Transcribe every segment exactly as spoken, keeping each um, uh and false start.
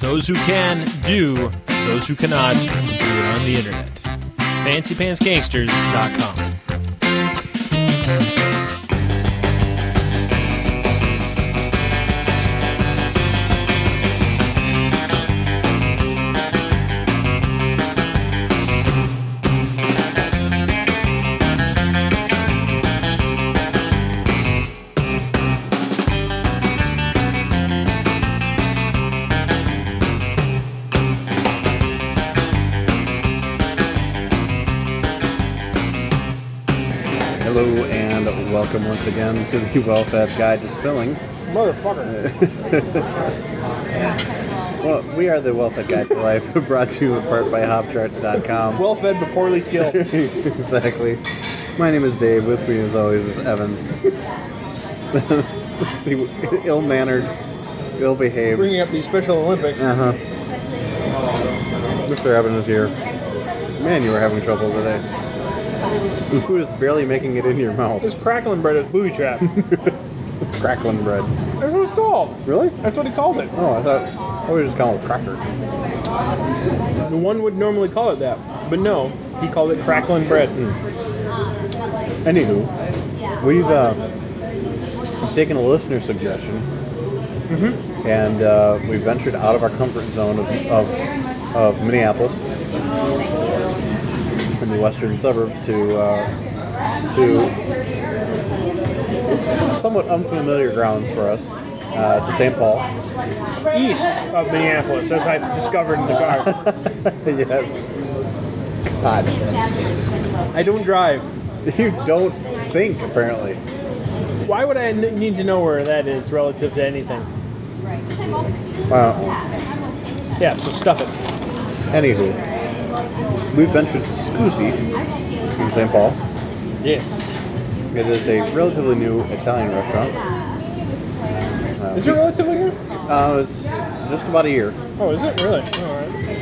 Those who can do, those who cannot do it on the internet. fancy pants gangsters dot com. Hello and welcome once again to the Well-Fed Guide to Spilling. Motherfucker. Well, we are the Well-Fed Guide to Life, brought to you in part by hop chart dot com. Well fed but poorly skilled. Exactly. My name is Dave. With me, as always, is Evan. The ill-mannered, ill-behaved. Bringing up the Special Olympics. Uh-huh. Mister Evan is here. Man, you were having trouble today. The food is barely making it in your mouth. This crackling bread is booby trap. Crackling bread. That's what it's called. Really? That's what he called it. Oh, I thought I was just calling it cracker. The one would normally call it that, but no, he called it crackling bread. Mm. Anywho, we've uh, taken a listener suggestion, Mm-hmm. and uh, we ventured out of our comfort zone of, of, of Minneapolis in the western suburbs to uh, to somewhat unfamiliar grounds for us. Uh, to Saint Paul. East of Minneapolis, as I've discovered in the car. Yes. God. I don't drive. You don't think, apparently. Why would I n- need to know where that is relative to anything? Wow. Yeah, so stuff it. Anywho, we ventured to Scusi in Saint Paul. Yes. It is a relatively new Italian restaurant. Uh, Is it relatively new? Uh, it's just about a year. Oh, is it really? All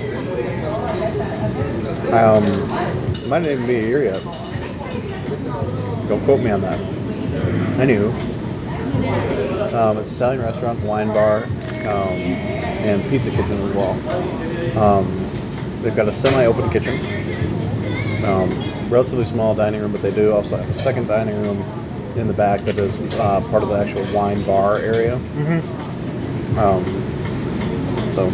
right. Um, it might not even be a year yet. Don't quote me on that. Anywho, um, it's an Italian restaurant, wine bar, um, and pizza kitchen as well. Um, they've got a semi-open kitchen, um, relatively small dining room, but they do also have a second dining room in the back that is uh, part of the actual wine bar area. Mm-hmm. Um, so,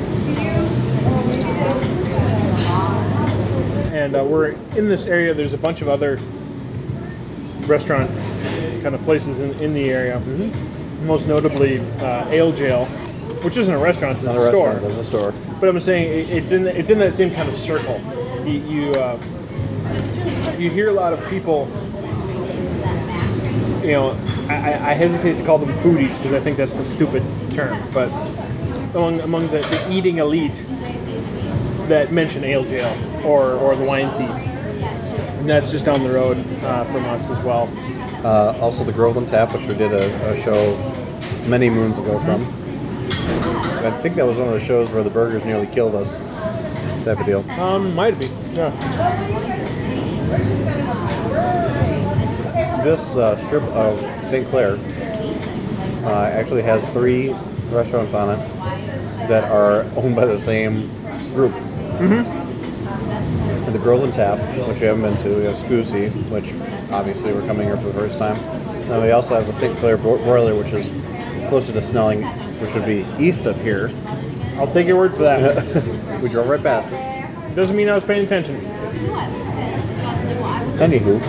and uh, we're in this area. There's a bunch of other restaurant kind of places in, in the area. Mm-hmm. Most notably, uh, Ale Jail, which isn't a restaurant; it's, it's a not a store. restaurant, it's a store. But I'm saying it- it's in the, it's in that same kind of circle. You you, uh, you hear a lot of people. You know, I, I hesitate to call them foodies because I think that's a stupid term, but among among the, the eating elite that mention Ale Jail or, or the Wine Thief, and that's just down the road uh, from us as well. Uh, also, the Groveland Tap, which we did a, a show many moons ago from. I think that was one of the shows where the burgers nearly killed us, type of deal. Um, might be, yeah. This uh, strip of Saint Clair uh, actually has three restaurants on it that are owned by the same group. Mm-hmm. The Groveland Tap, which we haven't been to. We have Scusi, which obviously we're coming here for the first time. And we also have the Saint Clair Bro- Broiler, which is closer to Snelling, which would be east of here. I'll take your word for that. We drove right past it. Doesn't mean I was paying attention. Anywho,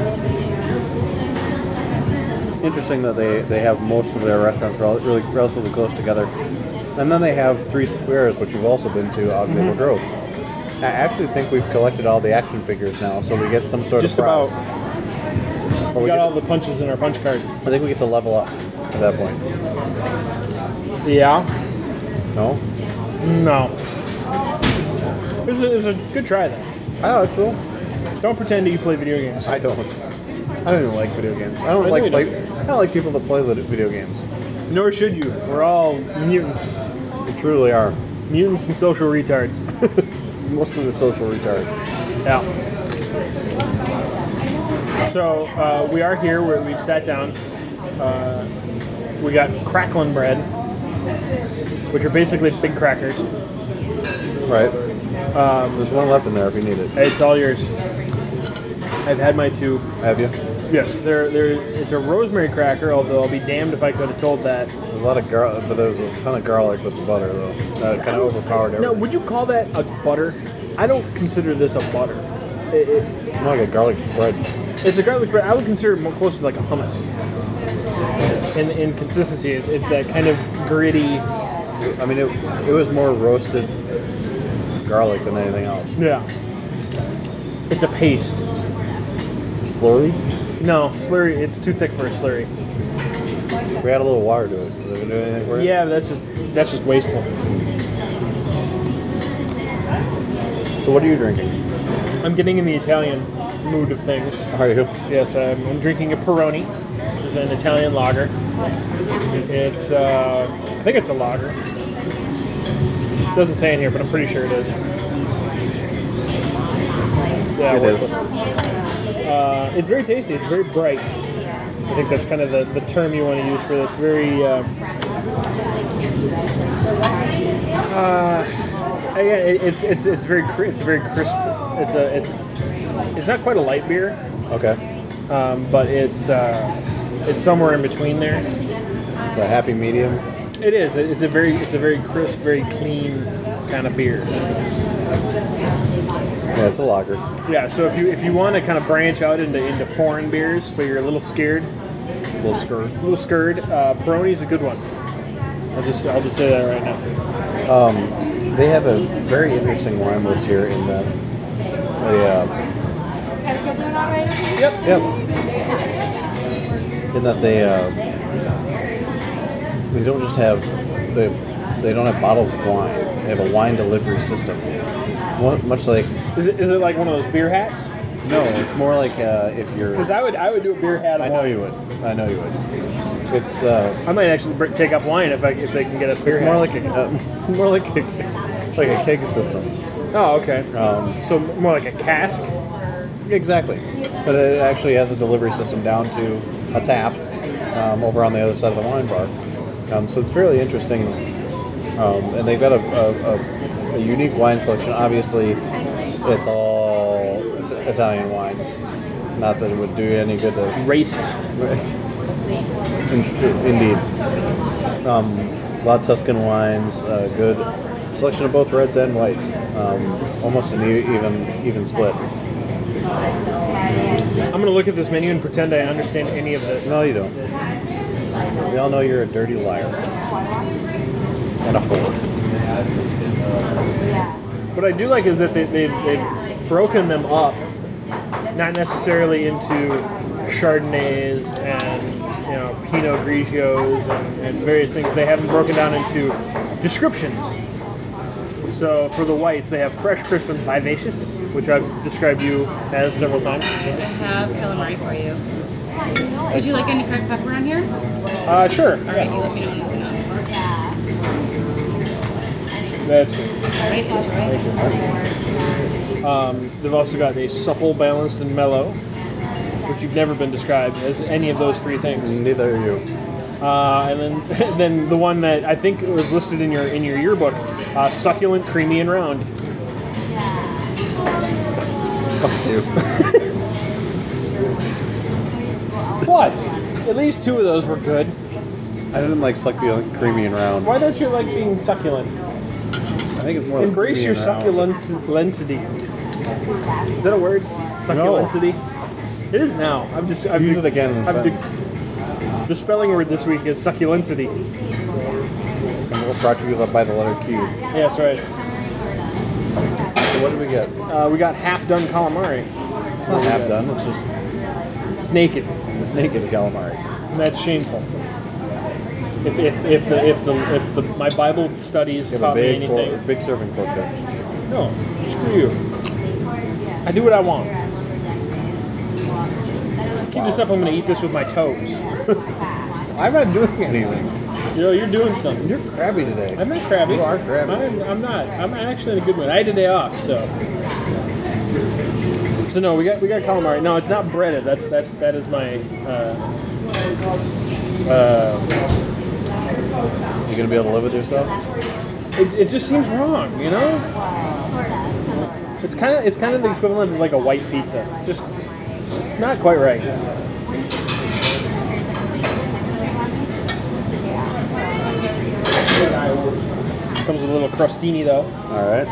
interesting that they, they have most of their restaurants rel- really relatively close together. And then they have Three Squares, which you've also been to out in Maple Grove. I actually think we've collected all the action figures now, so we get some sort Just of prize. about. Or We we got get, all the punches in our punch card. I think we get to level up at that point. Yeah? No? No. It was a, it was a good try, though. I know, it's cool. Don't pretend that you play video games. I don't. I don't even like video games. I don't I like know play. you I don't like people that play the video games. Nor should you. We're all mutants. They truly are. Mutants and social retards. Mostly the social retard. Yeah. So uh, we are here where we've sat down. Uh, we got cracklin bread, which are basically big crackers. Right. Um, There's one left in there if you need it. It's all yours. I've had my two. Have you? Yes, they're, they're, it's a rosemary cracker, although I'll be damned if I could have told that. There's a lot of garlic, but there's a ton of garlic with the butter, though. That kind of overpowered everything. No, would you call that a butter? I don't consider this a butter. It, it, More like a garlic spread. it's a garlic spread. I would consider it more closer to like a hummus. In, in consistency, it's, it's that kind of gritty. I mean, it, it was more roasted garlic than anything else. Yeah. It's a paste. Slurry? No, slurry, it's too thick for a slurry. We add a little water to it. Is it going to do anything for it? Yeah, but that's just that's just wasteful. So what are you drinking? I'm getting in the Italian mood of things. How are you? Yes, I'm, I'm drinking a Peroni, which is an Italian lager. It's, uh, I think it's a lager. It doesn't say in here, but I'm pretty sure it is. Yeah, It is. Uh, it's very tasty. It's very bright. I think that's kind of the, the term you want to use for it. It's very. Um, uh, again, it, it's it's it's very cri- it's very crisp. It's a it's it's not quite a light beer, Okay. um, but it's uh, it's somewhere in between there. It's a happy medium. It is. It's a very it's a very crisp, very clean kind of beer. Yeah, it's a lager. Yeah. So if you if you want to kind of branch out into into foreign beers, but you're a little scared, A little skirt. a little scared, uh, Peroni's a good one. I'll just I'll just say that right now. They have a very interesting wine list here in that they, uh, I'm still doing all right. Yep. yep. In that they uh, they don't just have they they don't have bottles of wine. They have a wine delivery system. One, much like Is it is it like one of those beer hats? no, it's more like uh, if you're. Because I would I would do a beer hat. Of I know wine. you would. I know you would. It's uh, I might actually br- take up wine if I if they can get a beer it's more hat. like a uh, more like a like a keg system. Oh, okay. Um, So more like a cask. Exactly, but it actually has a delivery system down to a tap um, over on the other side of the wine bar. Um, so it's fairly interesting, um, and they've got a, a, a, a unique wine selection. Obviously, it's all it's Italian wines. Not that it would do any good to. Racist. In- Indeed, um, a lot of Tuscan wines. Uh, good selection of both reds and whites. Um, almost an e- even even split. I'm gonna look at this menu and pretend I understand any of this. No, you don't. We all know you're a dirty liar. And a whore. What I do like is that they, they've, they've broken them up, not necessarily into Chardonnays and you know Pinot Grigios and, and various things. They have them broken down into descriptions. So for the whites, they have fresh, crisp, and vivacious, which I've described you as several times. I have calamari for you. Would you like any cracked pepper on here? Uh, sure. All right, you let me know when it's enough. That's good. All right, enjoy. Um, they've also got a supple, balanced, and mellow, which you've never been described as any of those three things. Neither are you. Uh, and then, then the one that I think was listed in your in your yearbook, uh, succulent, creamy, and round. Fuck you. What? At least two of those were good. I didn't like succulent, creamy, and round. Why don't you like being succulent? I think it's more like Embrace creamy your and round. succulencity. Is that a word? Succulencity? It is now. I'm just. I've Use it again in a I've sentence. The spelling word this week is succulencity. And we'll brought to you by the letter Q. Yeah, that's right. So what did we get? Uh, we got half done calamari. It's not half done. It's just It's naked. it's naked calamari. That's shameful. If, if, if the if the if the my Bible studies You have a taught me big, anything, pork, big serving pork there. no, screw you. I do what I want. Keep this up. I'm gonna eat this with my toes. I'm not doing anything. You know, you're doing something. You're crabby today. I'm not crabby. You are crabby. I'm, I'm not. I'm actually in a good mood. I had a day off, so. So no, we got we got calamari. No, it's not breaded. That's that's that is my. Uh, uh, You gonna be able to live with yourself? it, it just seems wrong, you know? It's kind of it's kind of the equivalent of like a white pizza. It's just it's not quite right. Comes with a little crostini though. All right.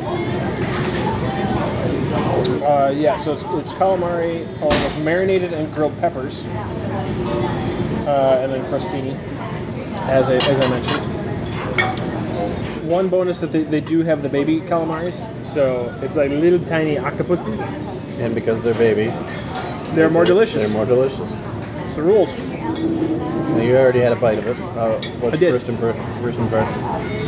Uh, yeah, so it's, it's calamari along with marinated and grilled peppers, uh, and then crostini, as I, as I mentioned. One bonus that they, they do have the baby calamaris, so it's like little tiny octopuses. And because they're baby, They're more delicious. They're more delicious. It's the rules. Now, you already had a bite of it. Uh, what's I did. first impression? First impression.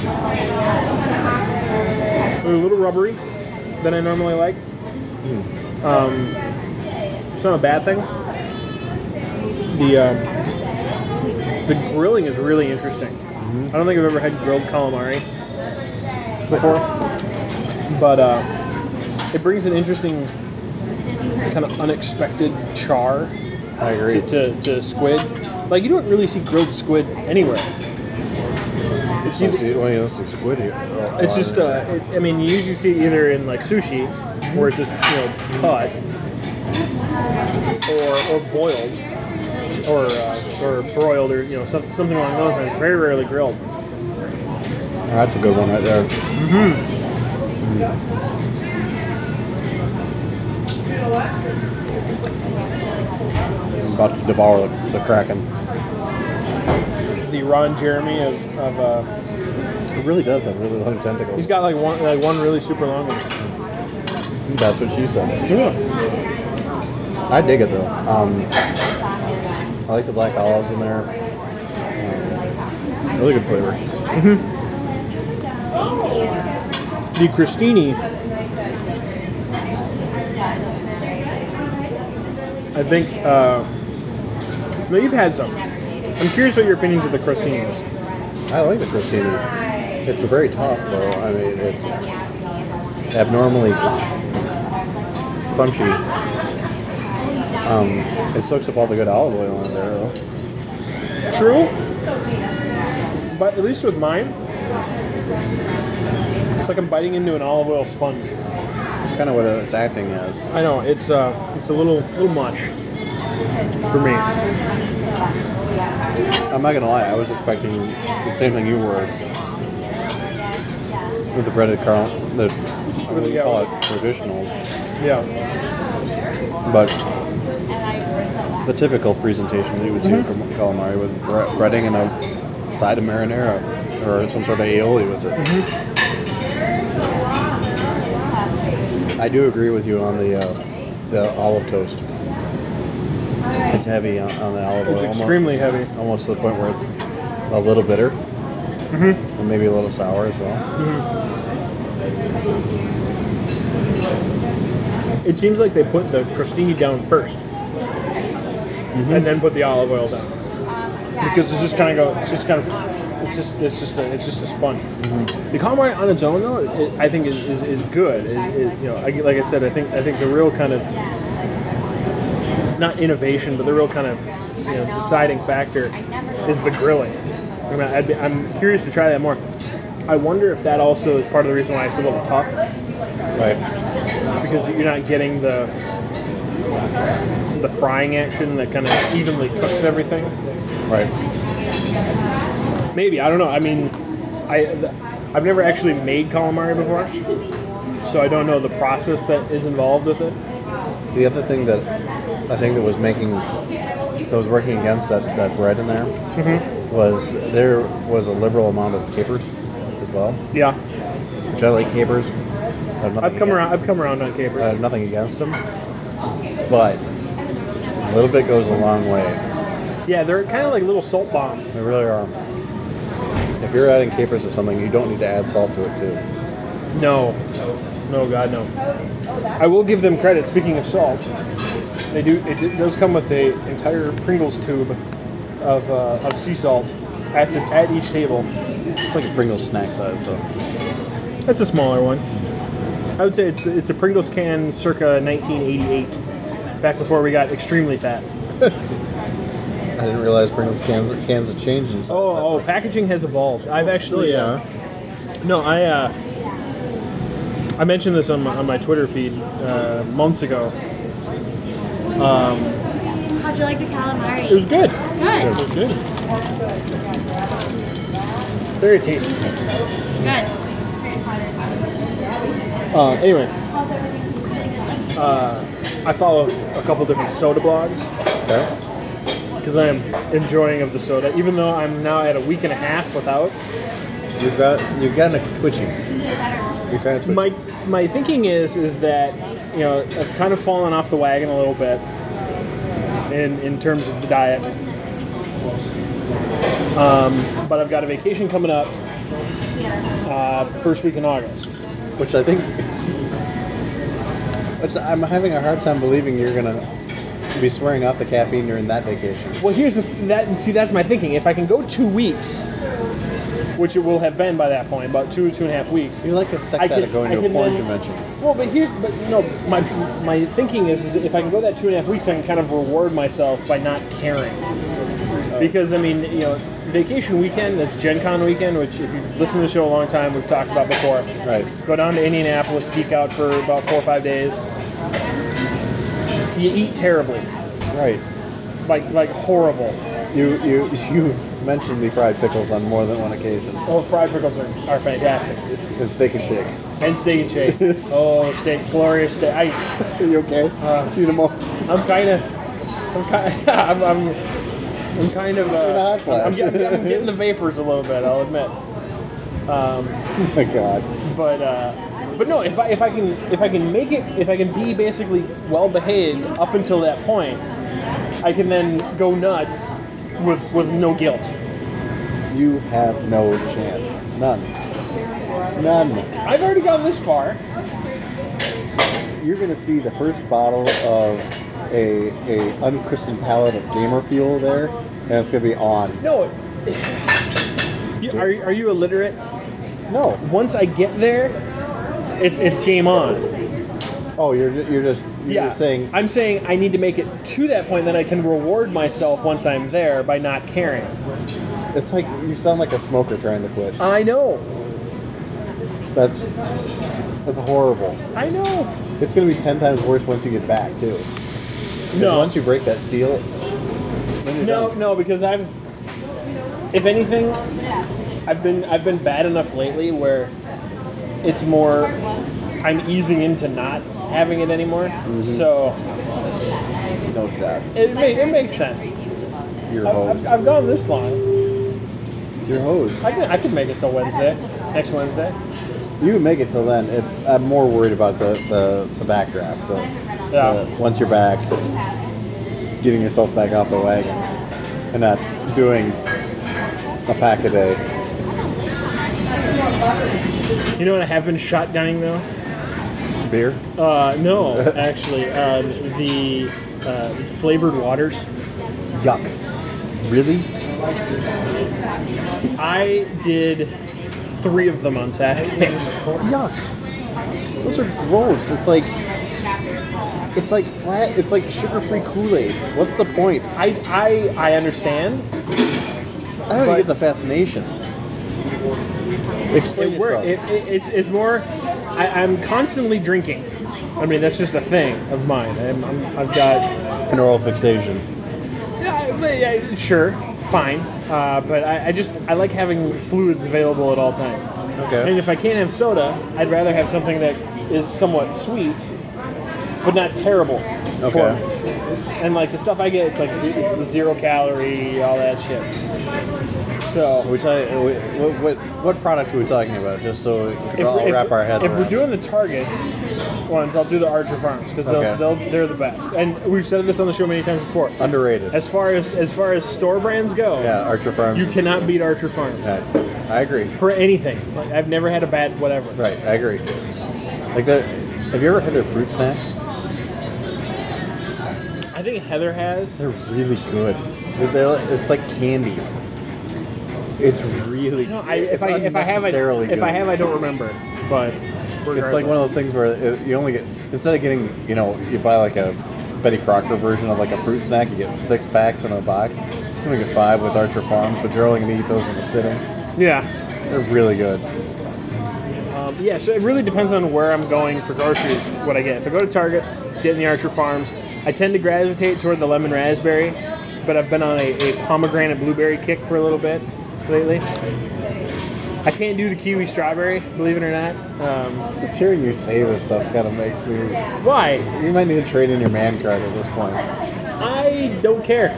They're a little rubbery than I normally like. Um, it's not a bad thing. The um, the grilling is really interesting. Mm-hmm. I don't think I've ever had grilled calamari before, but uh, it brings an interesting kind of unexpected char I agree. to, to, to squid. Like, you don't really see grilled squid anywhere. It's, Let's either, see, well, you know, it's like squid here. Oh, it's oh, just, uh, it, I mean, you usually see it either in like sushi, where it's just, you know, cut, or or boiled, or uh, or broiled, or you know, some, something along those lines. Very rarely grilled. Oh, that's a good one right there. I'm about to devour the, the Kraken. The Ron Jeremy of, of uh, It really does have really long tentacles. he's got like one like one really super long one. That's what she said. Yeah. I dig it though. Um, I like the black olives in there. Um, really good flavor. The crostini, I think. Uh, no, you've had some. I'm curious what your opinions of the crostini is. I like the crostini. It's very tough though. I mean, it's abnormally crunchy. Um, it soaks up all the good olive oil in there though. True, but at least with mine, it's like I'm biting into an olive oil sponge. It's kind of what it's acting as. I know it's uh, it's a little little much for me. I'm not gonna lie. I was expecting the same thing you were with the breaded carl. The I would Yeah. call it traditional, Yeah, but the typical presentation that you would see Mm-hmm. from calamari with bre- breading and a side of marinara or some sort of aioli with it. Mm-hmm. I do agree with you on the uh, the olive toast. It's heavy on, on the olive oil. it's almost- extremely heavy. Almost to the point where it's a little bitter. Mm-hmm. And maybe a little sour as well. It seems like they put the crostini down first, and then put the olive oil down, because it's just kind of go. It's just kind of. It's just. It's just. A, it's just a sponge. The calamari on its own, though, it, I think is, is, is good. It, it, you know, I, like I said, I think I think the real kind of not innovation, but the real kind of you know deciding factor is the grilling. I mean, I'd be, I'm curious to try that more. I wonder if that also is part of the reason why it's a little tough, Right. because you're not getting the the frying action that kind of evenly cooks everything. Right. Maybe, I don't know. I mean, I I've never actually made calamari before, so I don't know the process that is involved with it. The other thing that I think that was making that was working against that, that bread in there was there was a liberal amount of capers as well. Yeah, Which I like capers. I have nothing I've come against- around. I've come around on I capers. have nothing against them, but a little bit goes a long way. Yeah, they're kind of like little salt bombs. They really are. If you're adding capers to something, you don't need to add salt to it too. No, no, God, no. I will give them credit. Speaking of salt, they do. It, it does come with a entire Pringles tube of uh, of sea salt at the at each table. It's like a Pringles snack size though. That's a smaller one. I would say it's it's a Pringles can circa nineteen eighty-eight, back before we got extremely fat. I didn't realize Pringles cans cans had changed in size. Oh, that oh, much. packaging has evolved. I've actually, Oh, yeah. uh, No, I uh, I mentioned this on my, on my Twitter feed uh, months ago. How'd you like the calamari? It was good. Good. It was good. Very tasty. Good. Uh, anyway, uh, I follow a couple different soda blogs Okay. because I am enjoying of the soda, even though I'm now at a week and a half without. You've got you've gotten a twitchy. You're kind of twitchy. My my thinking is is that you know I've kind of fallen off the wagon a little bit in in terms of the diet. Um, but I've got a vacation coming up uh, first week in August. Which I think, which I'm having a hard time believing you're gonna be swearing off the caffeine during that vacation. Well, here's the that see that's my thinking. If I can go two weeks, which it will have been by that point, about two two and a half weeks. You're like a sex I can- addict going I to a can porn then- convention. Well, but here's but no my my thinking is, is if I can go that two and a half weeks, I can kind of reward myself by not caring. Because I mean, you know, vacation weekend, that's Gen Con weekend, which if you've listened to the show a long time, we've talked about before. Right. Go down to Indianapolis, geek out for about four or five days. You eat terribly, Right. like like horrible. You you you mentioned the fried pickles on more than one occasion. Oh, fried pickles are, are fantastic. And steak and shake. And steak and shake. Oh, steak, glorious steak. I, Are you okay? Uh, Eat them all. I'm kind of, I'm kind, I'm, I'm, I'm kind of, In a uh, hot flash. I'm, getting, I'm getting the vapors a little bit. I'll admit. Oh my God. But, uh, but no, if I if I can if I can make it if I can be basically well behaved up until that point, I can then go nuts with with no guilt. You have no chance. None. None. I've already gone this far. You're gonna see the first bottle of a a unchristened pallet of gamer fuel there, and it's gonna be on. No. You, are are you illiterate? No. Once I get there, it's it's game on. Oh, you're ju- you're just you're Yeah, just saying. I'm saying I need to make it to that point, then I can reward myself once I'm there by not caring. It's like you sound like a smoker trying to quit. I know. That's that's horrible. I know. It's gonna be ten times worse once you get back too. 'Cause No. Once you break that seal, then you're No, done. no, because I've, if anything, I've been I've been bad enough lately where it's more I'm easing into not having it anymore. Mm-hmm. So No job. it ma- it makes sense. You're I've, hosed. I've, I've gone this long. You're hosed. I can I can make it till Wednesday, next Wednesday. You can make it till then. It's I'm more worried about the the, the backdraft. The, Yeah. the- once you're back, getting yourself back off the wagon, and not doing a pack a day. You know what I have been shotgunning though? Beer. Uh, no, actually, um, the uh, flavored waters. Yuck. Really? I did three of them on Saturday. Yuck. Those are gross. It's like it's like flat. It's like sugar-free Kool-Aid. What's the point? I, I, I understand. I don't But- get the fascination. Explain It work. yourself. It, it, it's it's more. I, I'm constantly drinking. I mean, that's just a thing of mine. I'm, I'm, I've got. An oral fixation. Yeah, but, yeah, sure, fine. Uh, but I, I just I like having fluids available at all times. Okay. And if I can't have soda, I'd rather have something that is somewhat sweet, but not terrible. For Okay. me. And like the stuff I get, it's like ze- it's the zero calorie, all that shit. So We tell you, what, what what product are we talking about? Just so we can if, all if- wrap our heads if around. we're doing the Target ones, I'll do the Archer Farms because Okay. they'll, they'll, they're the best. And we've said this on the show many times before. Underrated. As far as as far as store brands go, Yeah, Archer Farms. you is- cannot beat Archer Farms Yeah, I agree. for anything. Like, I've never had a bad whatever. Right, I agree. Like that. Have you ever had their fruit snacks? I think Heather has. They're really good. They're, they're- it's like candy. It's really. No, I, it's if I if I have I, unnecessarily if I good. have I don't remember, but It's like one of those things where it, you only get, instead of getting, you know, you buy like a Betty Crocker version of like a fruit snack, you get six packs in a box. You only get five with Archer Farms, but you're only going to eat those in a sitting. yeah. They're really good. Um, yeah, so it really depends on where I'm going for groceries, what I get. If I go to Target, get in the Archer Farms, I tend to gravitate toward the lemon raspberry, but I've been on a, a pomegranate blueberry kick for a little bit lately. I can't do the kiwi strawberry, believe it or not. Um, Just hearing you say this stuff kind of makes me. why? You might need to trade in your man card at this point. I don't care.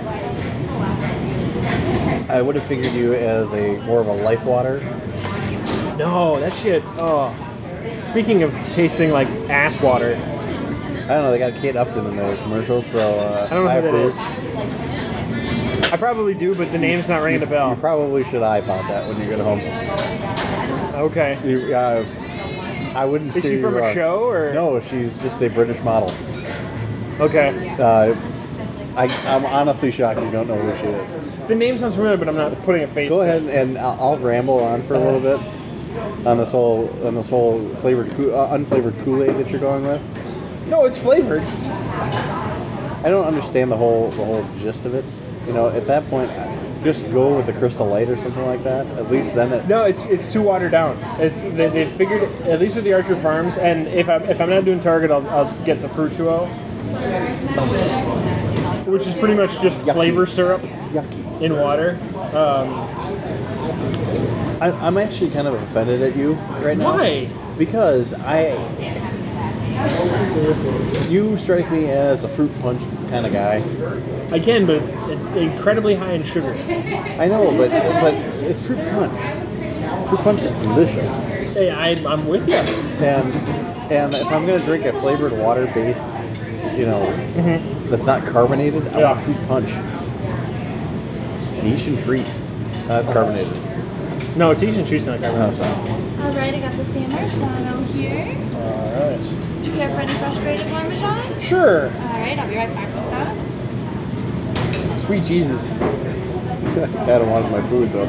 I would have figured you as a more of a life water. No, that shit. Oh. Speaking of tasting like ass water, I don't know. They got Kate Upton in the commercials, so uh, I don't know who that approve. is. I probably do, but the name's not ringing a You bell. probably should iPod that when you get home. Okay. You, uh, I wouldn't. Is steer she from you a wrong. show or? No, she's just a British model. Okay. Uh, I, I'm honestly shocked you don't know who she is. The name sounds familiar, but I'm not putting a face. Go to ahead it. and I'll, I'll ramble on for a little bit on this whole on this whole flavored Ko- uh, unflavored Kool-Aid that you're going with. No, it's flavored. I don't understand the whole the whole gist of it. You know, at that point, just go with the Crystal Light or something like that. At least then it. No, it's it's too watered down. It's they, they figured at least with the Archer Farms, and if I'm if I'm not doing Target, I'll, I'll get the Fruituo, which is pretty much just Yucky. flavor syrup Yucky. in water. Um, I, I'm actually kind of offended at you right now. Why? Because I. You strike me as a fruit punch kind of guy. I can, but it's it's incredibly high in sugar. I know, but but it's fruit punch. Fruit punch is delicious. Hey, I, I'm with you. And and if I'm gonna drink a flavored water based, you know, that's not carbonated, I Yeah. want fruit punch. Tahitian treat. Uh, that's carbonated. No, it's Asian cheese not No, carbonate. it's not. All right, I got the San Marzano here. All right. Would you care for any fresh grated Parmesan? Sure. All right, I'll be right back with that. Sweet Jesus. Adam wanted my food though.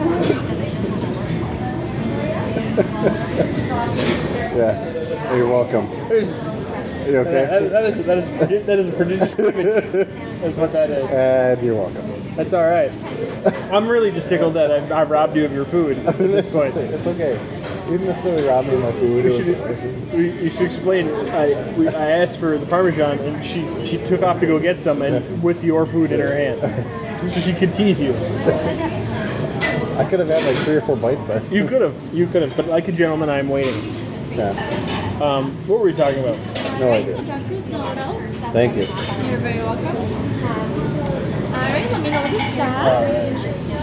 Yeah. You're welcome. There's, You okay? that, that is that is prodi- that is a prodigious cleavage. That's what that is. And you're welcome. That's all right. I'm really just tickled that I've, I've robbed you of your food at this point. It's okay. You didn't necessarily rob me of my food. You It was- should, we, you should explain. I, we, I asked for the Parmesan, and she, she took off to go get some, and with your food in her hand, so she could tease you. I could have had like three or four bites, but You could have, you could have, but like a gentleman, I'm waiting. yeah, Um, what were we talking about? no idea. Duck risotto. Thank you. You're very welcome. All right, let me know what you start. All right.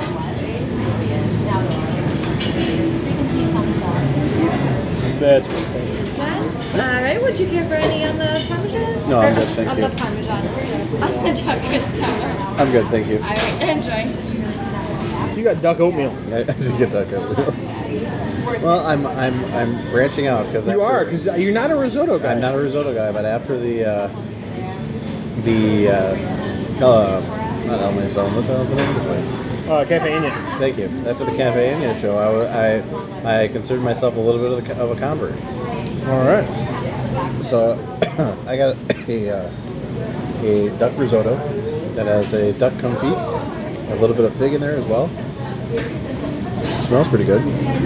That's good. Thank you. All right, would you care for any on the Parmesan? No, I'm Or good, thank on you. the Parmesan. On the duck risotto. I'm good, thank you. All right, enjoy. So you got duck oatmeal. I, I did get that good. Well, I'm I'm I'm branching out because You are, because you're not a risotto guy. I'm not a risotto guy, but after the uh, the uh, uh, not El Mason, what the hell's the name of the place? Uh, Cafe Indian. Thank you. After the Cafe Indian show, I, wa- I I considered myself a little bit of, the, of a convert. All right. So I got a uh, a duck risotto that has a duck confit, a little bit of fig in there as well. Smells pretty good.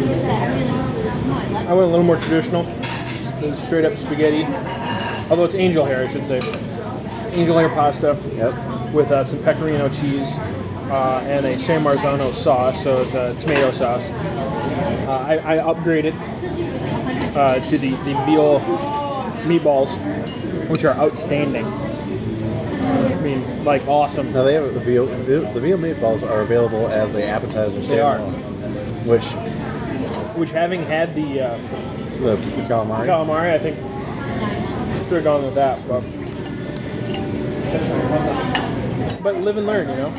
I went a little more traditional, s- straight up spaghetti. Although it's angel hair, I should say. Angel hair pasta Yep. with uh, some pecorino cheese uh, and a San Marzano sauce, so it's a tomato sauce. Uh, I, I upgraded uh, to the, the veal meatballs, which are outstanding. I mean, like awesome. Now they have the veal. The, the veal meatballs are available as an appetizer They are. standalone, which Which, having had the uh, the calamari. calamari, I think should have gone with that. But, but live and learn, you know.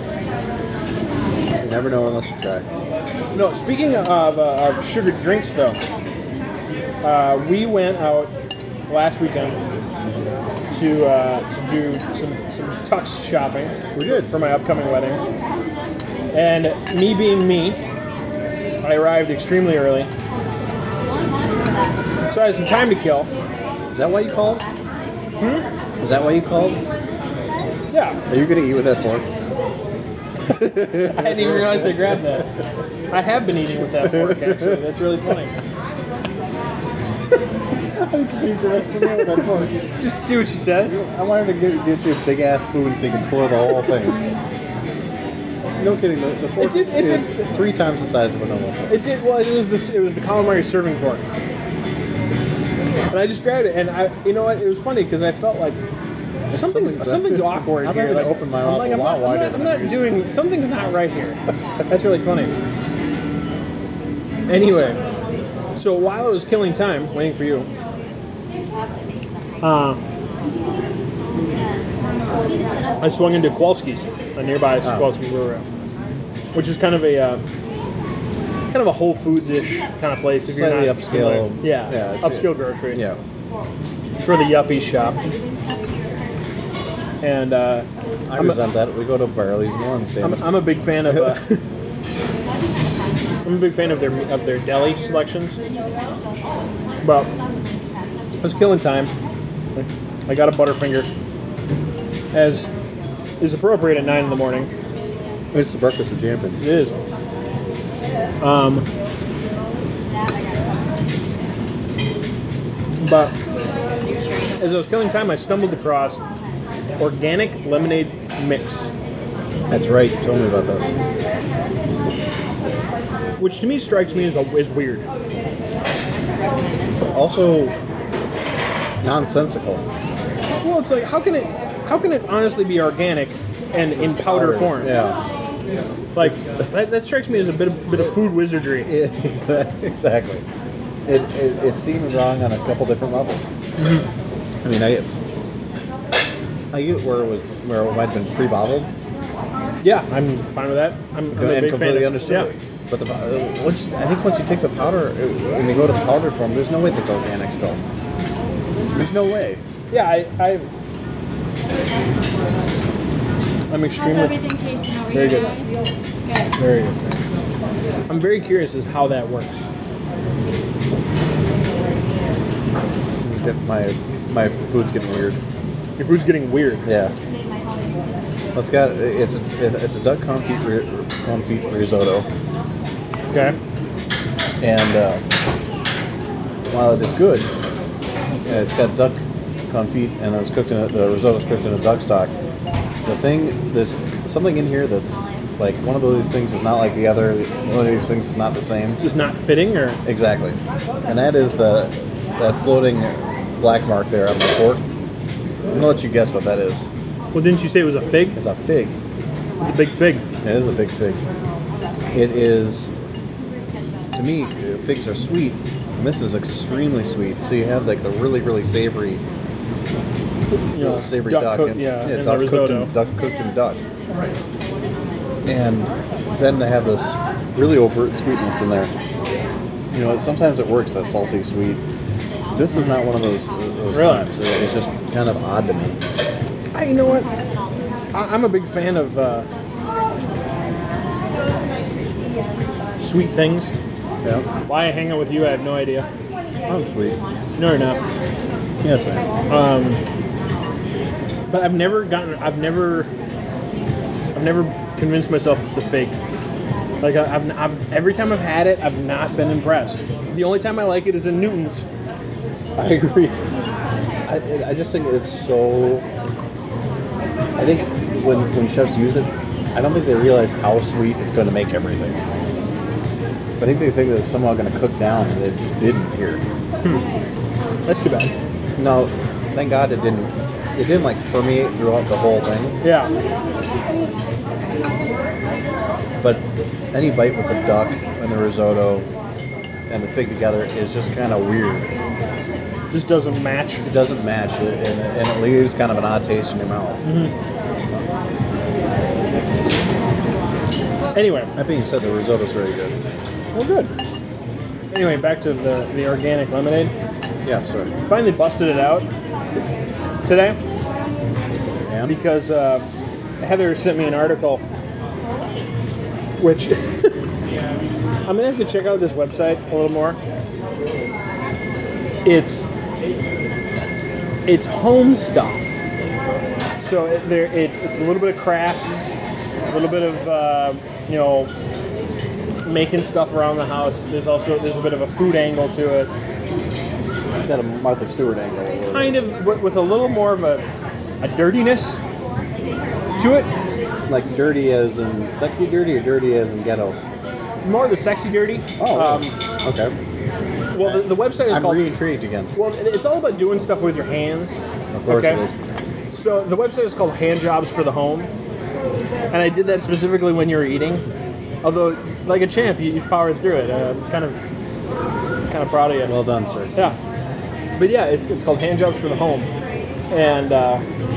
You never know unless you try. No, speaking of, uh, of sugared drinks, though, uh, we went out last weekend to uh, to do some, some tux shopping. We did for my upcoming wedding. And me being me, I arrived extremely early. So I had some time to kill. Is that why you called? Hmm? Is that why you called? Yeah, Are you gonna eat with that fork? I hadn't even realized I grabbed that. I have been eating with that fork, actually. That's really funny. think you should eat the rest of the meal with that fork. Just to see what she says. I wanted to get, get you a big ass spoon so you can pour the whole thing. No kidding. The, the fork It did- it is did- three times the size of a normal fork. It did. Well, it was the it was the calamari serving fork, and I just grabbed it, and I, you know what? It was funny because I felt like something's something's- something's awkward I'm here. having to Like, open my I'm mouth like, a I'm lot not, I'm wider not, than I'm I'm not used doing something's not right here. That's really funny. Anyway, so while I was killing time waiting for you, uh, I swung into Kowalski's, a nearby Oh. Kowalski's where we're at, which is kind of a uh, kind of a Whole Foods-ish kind of place. If Slightly you're not upscale. familiar. Yeah, Yeah, it's- upscale grocery. Yeah. It's where the yuppies shop. And uh, I I'm, a, resent that. We go to Barley's and Ones, damn I'm, it. I'm a big fan of. Uh, I'm a big fan of their of their deli selections. But I was killing time. I got a Butterfinger, as is appropriate at nine in the morning. It's the breakfast of champions. It is. Um, but as I was killing time, I stumbled across organic lemonade mix, That's right. You told me about this. which to me strikes me as, as weird. Also, nonsensical. Well, it's like how can it how can it honestly be organic and in powder form? Yeah. Like that, that strikes me as a bit of bit of food wizardry. Yeah, exactly. It, it it seemed wrong on a couple different levels. Mm-hmm. I mean, I I get where it was where it might have been pre-bottled Yeah, I'm fine with that. I'm, I'm a and big fan completely of, understood yeah. it. But the, uh, once you, I think once you take the powder uh, and you go to the powdered form, there's no way that's organic still. There's no way. Yeah, I, I I'm How's extremely everything tasting over Very here, good. guys? Good. very good. I'm very curious as how that works. Get my my food's getting weird. Your food's getting weird. Yeah. It's got it's a it's a duck confit ri- confit risotto, Okay. and uh, while it is good, uh, it's got duck confit and it's cooked in a, the risotto's cooked in a duck stock. The thing there's something in here that's like one of these things is not like the other. One of these things is not the same. Just not fitting, or Exactly, and that is the that floating black mark there on the fork. I'm gonna let you guess what that is. well, didn't you say it was a fig? It's a fig. It's a big fig. It is a big fig. It is, to me, uh, figs are sweet, and this is extremely sweet. So you have like the really, really savory, You know, savory duck duck, cooked- and, yeah, and the duck cooked risotto. in, duck cooked in duck. And then they have this really overt sweetness in there. You know, sometimes it works, that salty sweet. This is not one of those, those Really? times. It's just kind of odd to me. I, you know what? I, I'm a big fan of uh, sweet things. Yeah, Why I hang out with you, I have no idea. I'm sweet. No, you're not. Yes, I am. But I've never gotten. I've never. I've never convinced myself of the fig. Like I- I've, I've every time I've had it, I've not been impressed. The only time I like it is in Newton's. I agree. I, I just think it's so. I think when when chefs use it, I don't think they realize how sweet it's going to make everything. I think they think that it's somehow going to cook down, and it just didn't here. That's too bad. No, thank God it didn't. It didn't like permeate throughout the whole thing. Yeah. But any bite with the duck and the risotto and the pig together is just kind of weird. Just doesn't match. It doesn't match, it, and, and it leaves kind of an odd taste in your mouth. Anyway, That being said, the risotto's very good. well, good. Anyway, back to the the organic lemonade. Yeah, sorry. Finally busted it out today And because uh, Heather sent me an article, which I'm gonna have to check out this website a little more. It's it's home stuff. So it, there, it's it's a little bit of crafts, a little bit of uh, you know making stuff around the house. There's also there's a bit of a food angle to it. got a Martha Stewart angle. A little kind of with, with a little more of a, a dirtiness to it. bit. Like dirty as in sexy dirty or dirty as in ghetto? More the sexy dirty. Oh, Um, okay. well, the, the website is I'm called. re-intrigued again. Well, it- it's all about doing stuff with your hands. Of course okay? it is. So the website is called Hand Jobs for the Home, and I did that specifically when you were eating. Although, like a champ, you, you've powered through it. Uh, I'm kind of, kind of proud of you. Well done, sir. Yeah, but yeah, it's it's called Hand Jobs for the Home, and uh,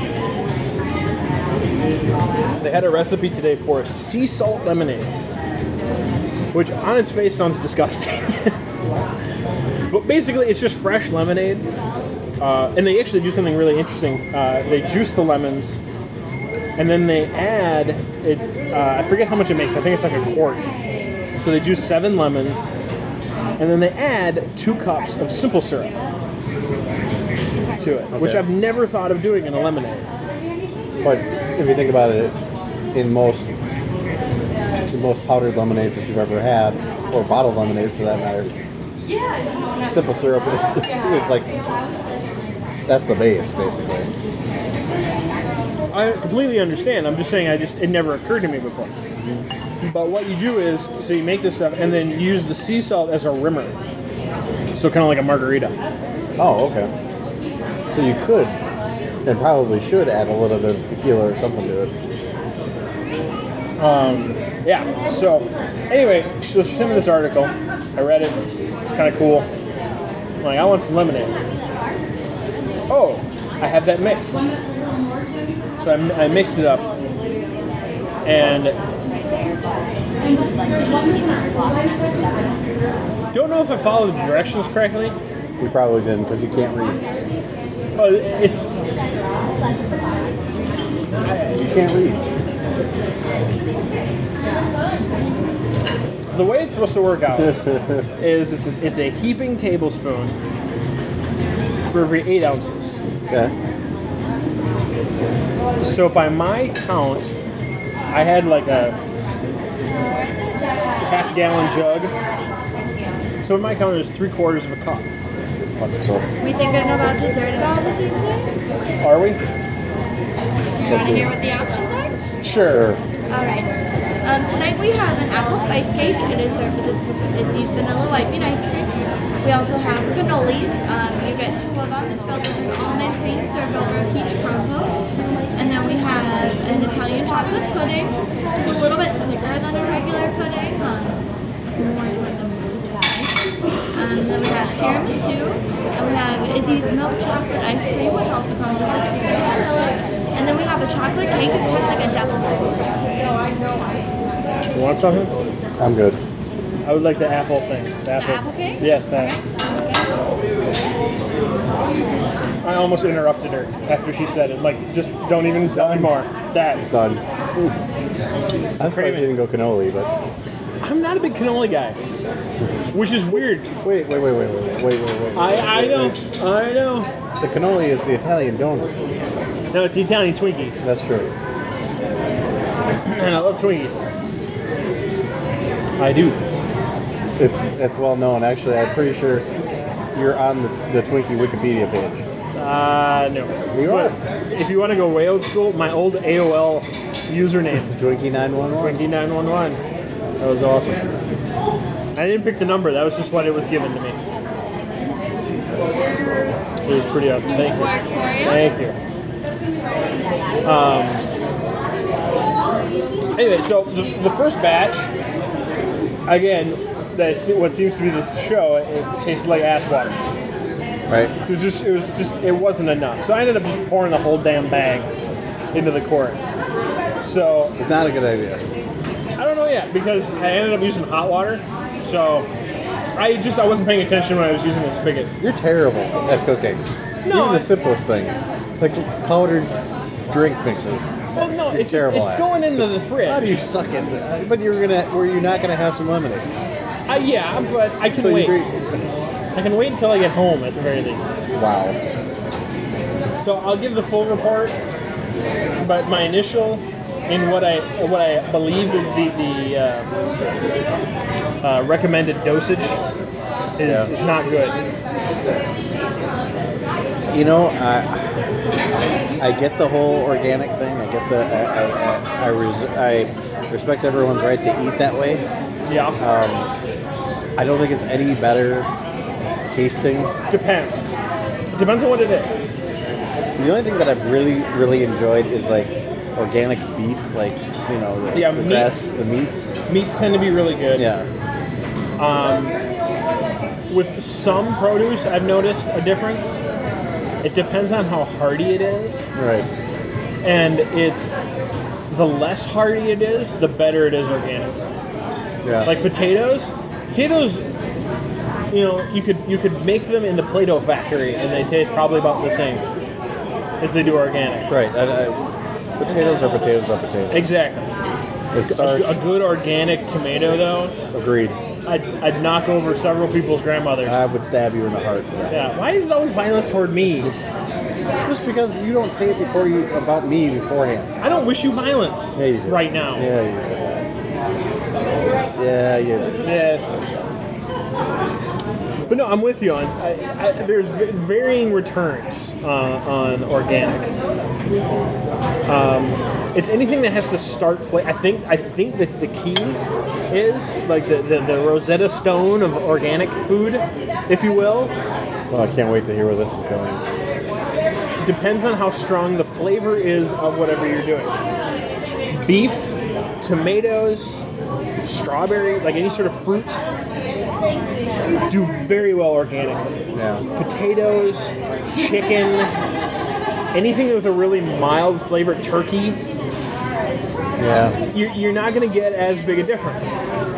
they had a recipe today for sea salt lemonade, which on its face sounds disgusting. But basically, it's just fresh lemonade. Uh, and they actually do something really interesting. Uh, they juice the lemons, and then they add, it's uh, I forget how much it makes. I think it's like a quart. So they juice seven lemons, and then they add two cups of simple syrup to it, which Okay. I've never thought of doing in a lemonade. But if you think about it, in most the most powdered lemonades that you've ever had, or bottled lemonades for that matter, simple syrup is, is like, that's the base, basically. I completely understand. I'm just saying, I just it never occurred to me before. But what you do is, so you make this stuff, and then you use the sea salt as a rimmer. So kind of like a margarita. Oh, okay. So you could, and probably should, add a little bit of tequila or something to it. Yeah. So anyway, so she sent me this article. I read it. It's kind of cool. I'm like, I want some lemonade. Oh, I have that mix. So I, I mixed it up, and don't know if I followed the directions correctly. You probably didn't, because you can't read. Oh, it's You can't read. the way it's supposed to work out is it's a, it's a heaping tablespoon for every eight ounces. Okay. So by my count, I had like a half gallon jug. So by my count, there's three quarters of a cup. So, We thinking about dessert at all this evening? Are we? Do you want to hear what the options are? Sure. All right. Um, tonight we have an apple spice cake. It is served with this Izzy's vanilla white bean ice cream. We also have cannolis. Um, you get two of them. It's filled with an almond cream served over a peach compote. And then we have an Italian chocolate pudding, which is a little bit thicker than a regular pudding. Um, it's more towards a mousse side. Um, and then we have tiramisu. And we have Izzy's milk chocolate ice cream, which also comes with a sweet vanilla. And then we have a chocolate cake. It's kind of like a devil's food. You want something? I'm good. I would like the apple thing. The apple, apple cake? Yes, that. I almost interrupted her after she said it. Like, just don't even tell me more. That. Done. I'm surprised Craving. you didn't go cannoli, but I'm not a big cannoli guy, which is weird. wait, wait, wait, wait, wait, wait, wait, wait. I, I know. I know. The cannoli is the Italian donut. No, it's the Italian Twinkie. That's true. And I love Twinkies. I do. It's it's well known. Actually, I'm pretty sure you're on the, the Twinkie Wikipedia page. Uh, no. You But are. if you want to go way old school, my old A O L username, Twinkie nine one one. Twinkie nine one one. That was awesome. I didn't pick the number. That was just what it was given to me. It was pretty awesome. Thank you. Work for you? Thank you. Um, anyway, so the, the first batch, again, that's what seems to be this show. It tasted like ass water. Right. It was just, it was just, it wasn't enough. So I ended up just pouring the whole damn bag into the quart. So It's not a good idea. I don't know yet because I ended up using hot water. So I just, I wasn't paying attention when I was using the spigot. You're terrible at cooking. No, Even I- the simplest things, like powdered drink mixes. Well, no, You're it's just, terrible it's at it. going into the fridge. How do you suck it? But you're gonna, were you not gonna have some lemonade? Uh, yeah, but I can So you wait. agree- I can wait until I get home at the very least. Wow. So I'll give the full report, but my initial in what I what I believe is the the uh, uh, recommended dosage is, Yeah. is not good. You know, I I get the whole organic thing. I get the I I, I, I, res- I respect everyone's right to eat that way. Yeah. Um, I don't think it's any better tasting. Depends. Depends on what it is. The only thing that I've really really enjoyed is like organic beef, like you know the, Yeah, the meats. best, the meats. Meats tend to be really good. Yeah. With some produce, I've noticed a difference. It depends on how hardy it is, Right. and it's the less hardy it is, the better it is organic. Yeah. Like potatoes, potatoes, you know, you could you could make them in the Play-Doh factory, and they taste probably about the same as they do organic. right. I, I, potatoes are potatoes are potatoes. Exactly. It's A, starch. a good organic tomato, though, Agreed. I'd, I'd knock over several people's grandmothers. I would stab you in the heart for that. Yeah. Why is it always violence toward me? Just because you don't say it before you about me beforehand. I don't wish you violence Yeah, you do. right now. Yeah, you do. Yeah, you do. Yeah, I suppose so. But no, I'm with you on. I, I, there's v- varying returns uh, on organic. Um, it's anything that has to start. Fla- I think. I think that the key is like the, the, the Rosetta Stone of organic food, if you will. Well, I can't wait to hear where this is going. Depends on how strong the flavor is of whatever you're doing. Beef, tomatoes, strawberry, like any sort of fruit, do very well organically. Yeah. Potatoes, chicken, anything with a really mild flavored turkey, Yeah. you're, you're not going to get as big a difference.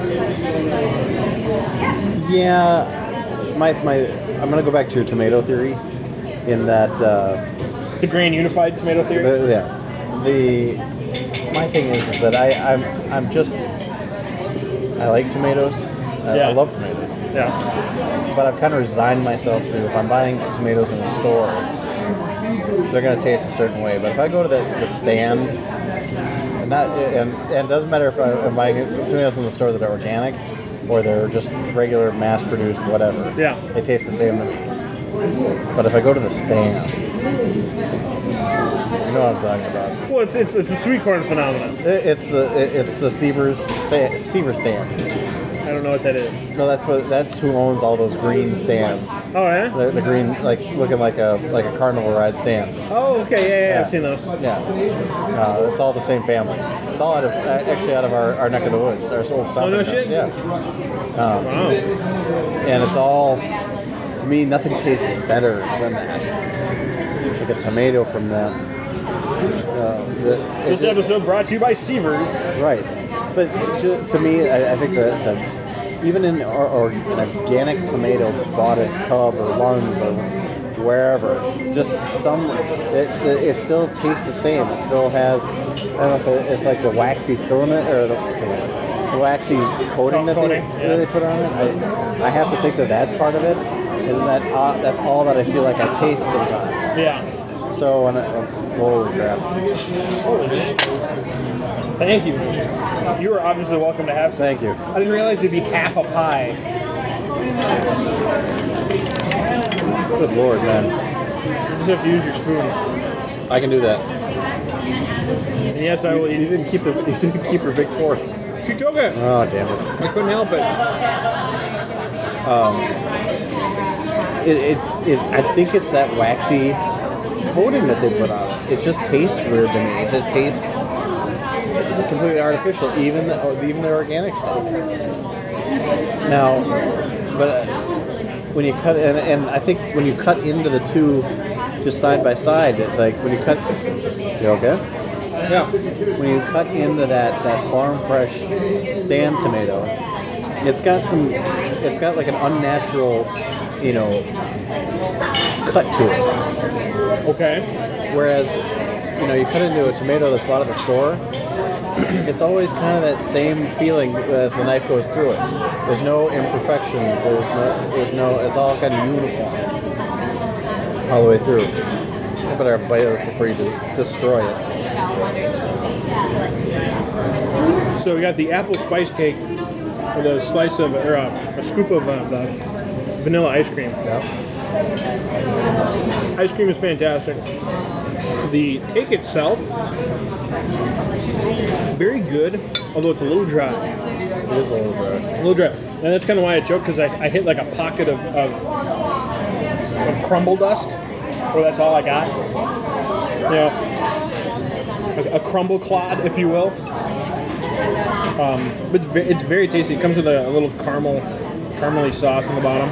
Yeah. My my. I'm gonna go back to your tomato theory, in that. Uh, The Grand Unified Tomato Theory. the, yeah. The. My thing is that I I'm I'm just. I like tomatoes. I, Yeah. I love tomatoes. Yeah. But I've kind of resigned myself to, if I'm buying tomatoes in a store, they're going to taste a certain way. But if I go to the, the stand, and not and, and it doesn't matter if I, I'm buying tomatoes in the store that are organic or they're just regular mass-produced whatever. Yeah. They taste the same to me. But if I go to the stand, you know what I'm talking about. Well, it's it's, it's a sweet corn phenomenon. It- It's the it- it's the Seavers Sa- Seaver stand. I don't know what that is. No, that's what that's who owns all those green stands. Oh yeah. The, the green, like looking like a like a carnival ride stand. Oh okay. Yeah, yeah. Yeah. I've seen those. Yeah, uh, it's all the same family. It's all out of uh, actually out of our, our neck of the woods, our old stomping Oh, no grounds. shit? Yeah, Wow. and it's all to me. Nothing tastes better than that. Like a tomato from them. Uh, the, This it- episode brought to you by Seavers. Right, but to, to me, I, I think that the, even in or, or an organic tomato bought at Cub or Lunds or wherever, just some, it, it still tastes the same. It still has, I don't know if it, it's like the waxy filament or the, the waxy coating that Coating, they, yeah. that they put on it. I, I have to think that that's part of it. Is that uh, that's all that I feel like I taste sometimes. Yeah. So when I, holy crap. Thank you. You are obviously welcome to have some. Thank you. I didn't realize it'd be half a pie. Good Lord, man. You just have to use your spoon. I can do that. And yes, I will You eat. didn't keep the you didn't keep your big fork. She took it. Oh damn it. I couldn't help it. It, it, it I think it's that waxy coating that they put on it. It just tastes weird to me. It just tastes completely artificial, even the even the organic stuff. Now, but uh, when you cut and, and I think when you cut into the two just side by side, it, like when you cut, you okay? Yeah. When you cut into that, that farm fresh stand tomato, it's got some, it's got like an unnatural, you know, cut to it. Okay. Whereas, you know, you cut into a tomato that's bought at the store, it's always kind of that same feeling as the knife goes through it. There's no imperfections. There's no, there's no, it's all kind of uniform all the way through. I better bite of this before you de- destroy it. So we got the apple spice cake with a slice of, or a, a scoop of uh, the vanilla ice cream. Yeah. Ice cream is fantastic. The cake itself, very good, although it's a little dry. It is a little dry. A little dry. And that's kind of why I joke, because I, I hit like a pocket of, of, of crumble dust, or that's all I got. You know, a, a crumble clod, if you will. Um, but it's, ve- it's very tasty. It comes with a, a little caramel, caramely sauce on the bottom.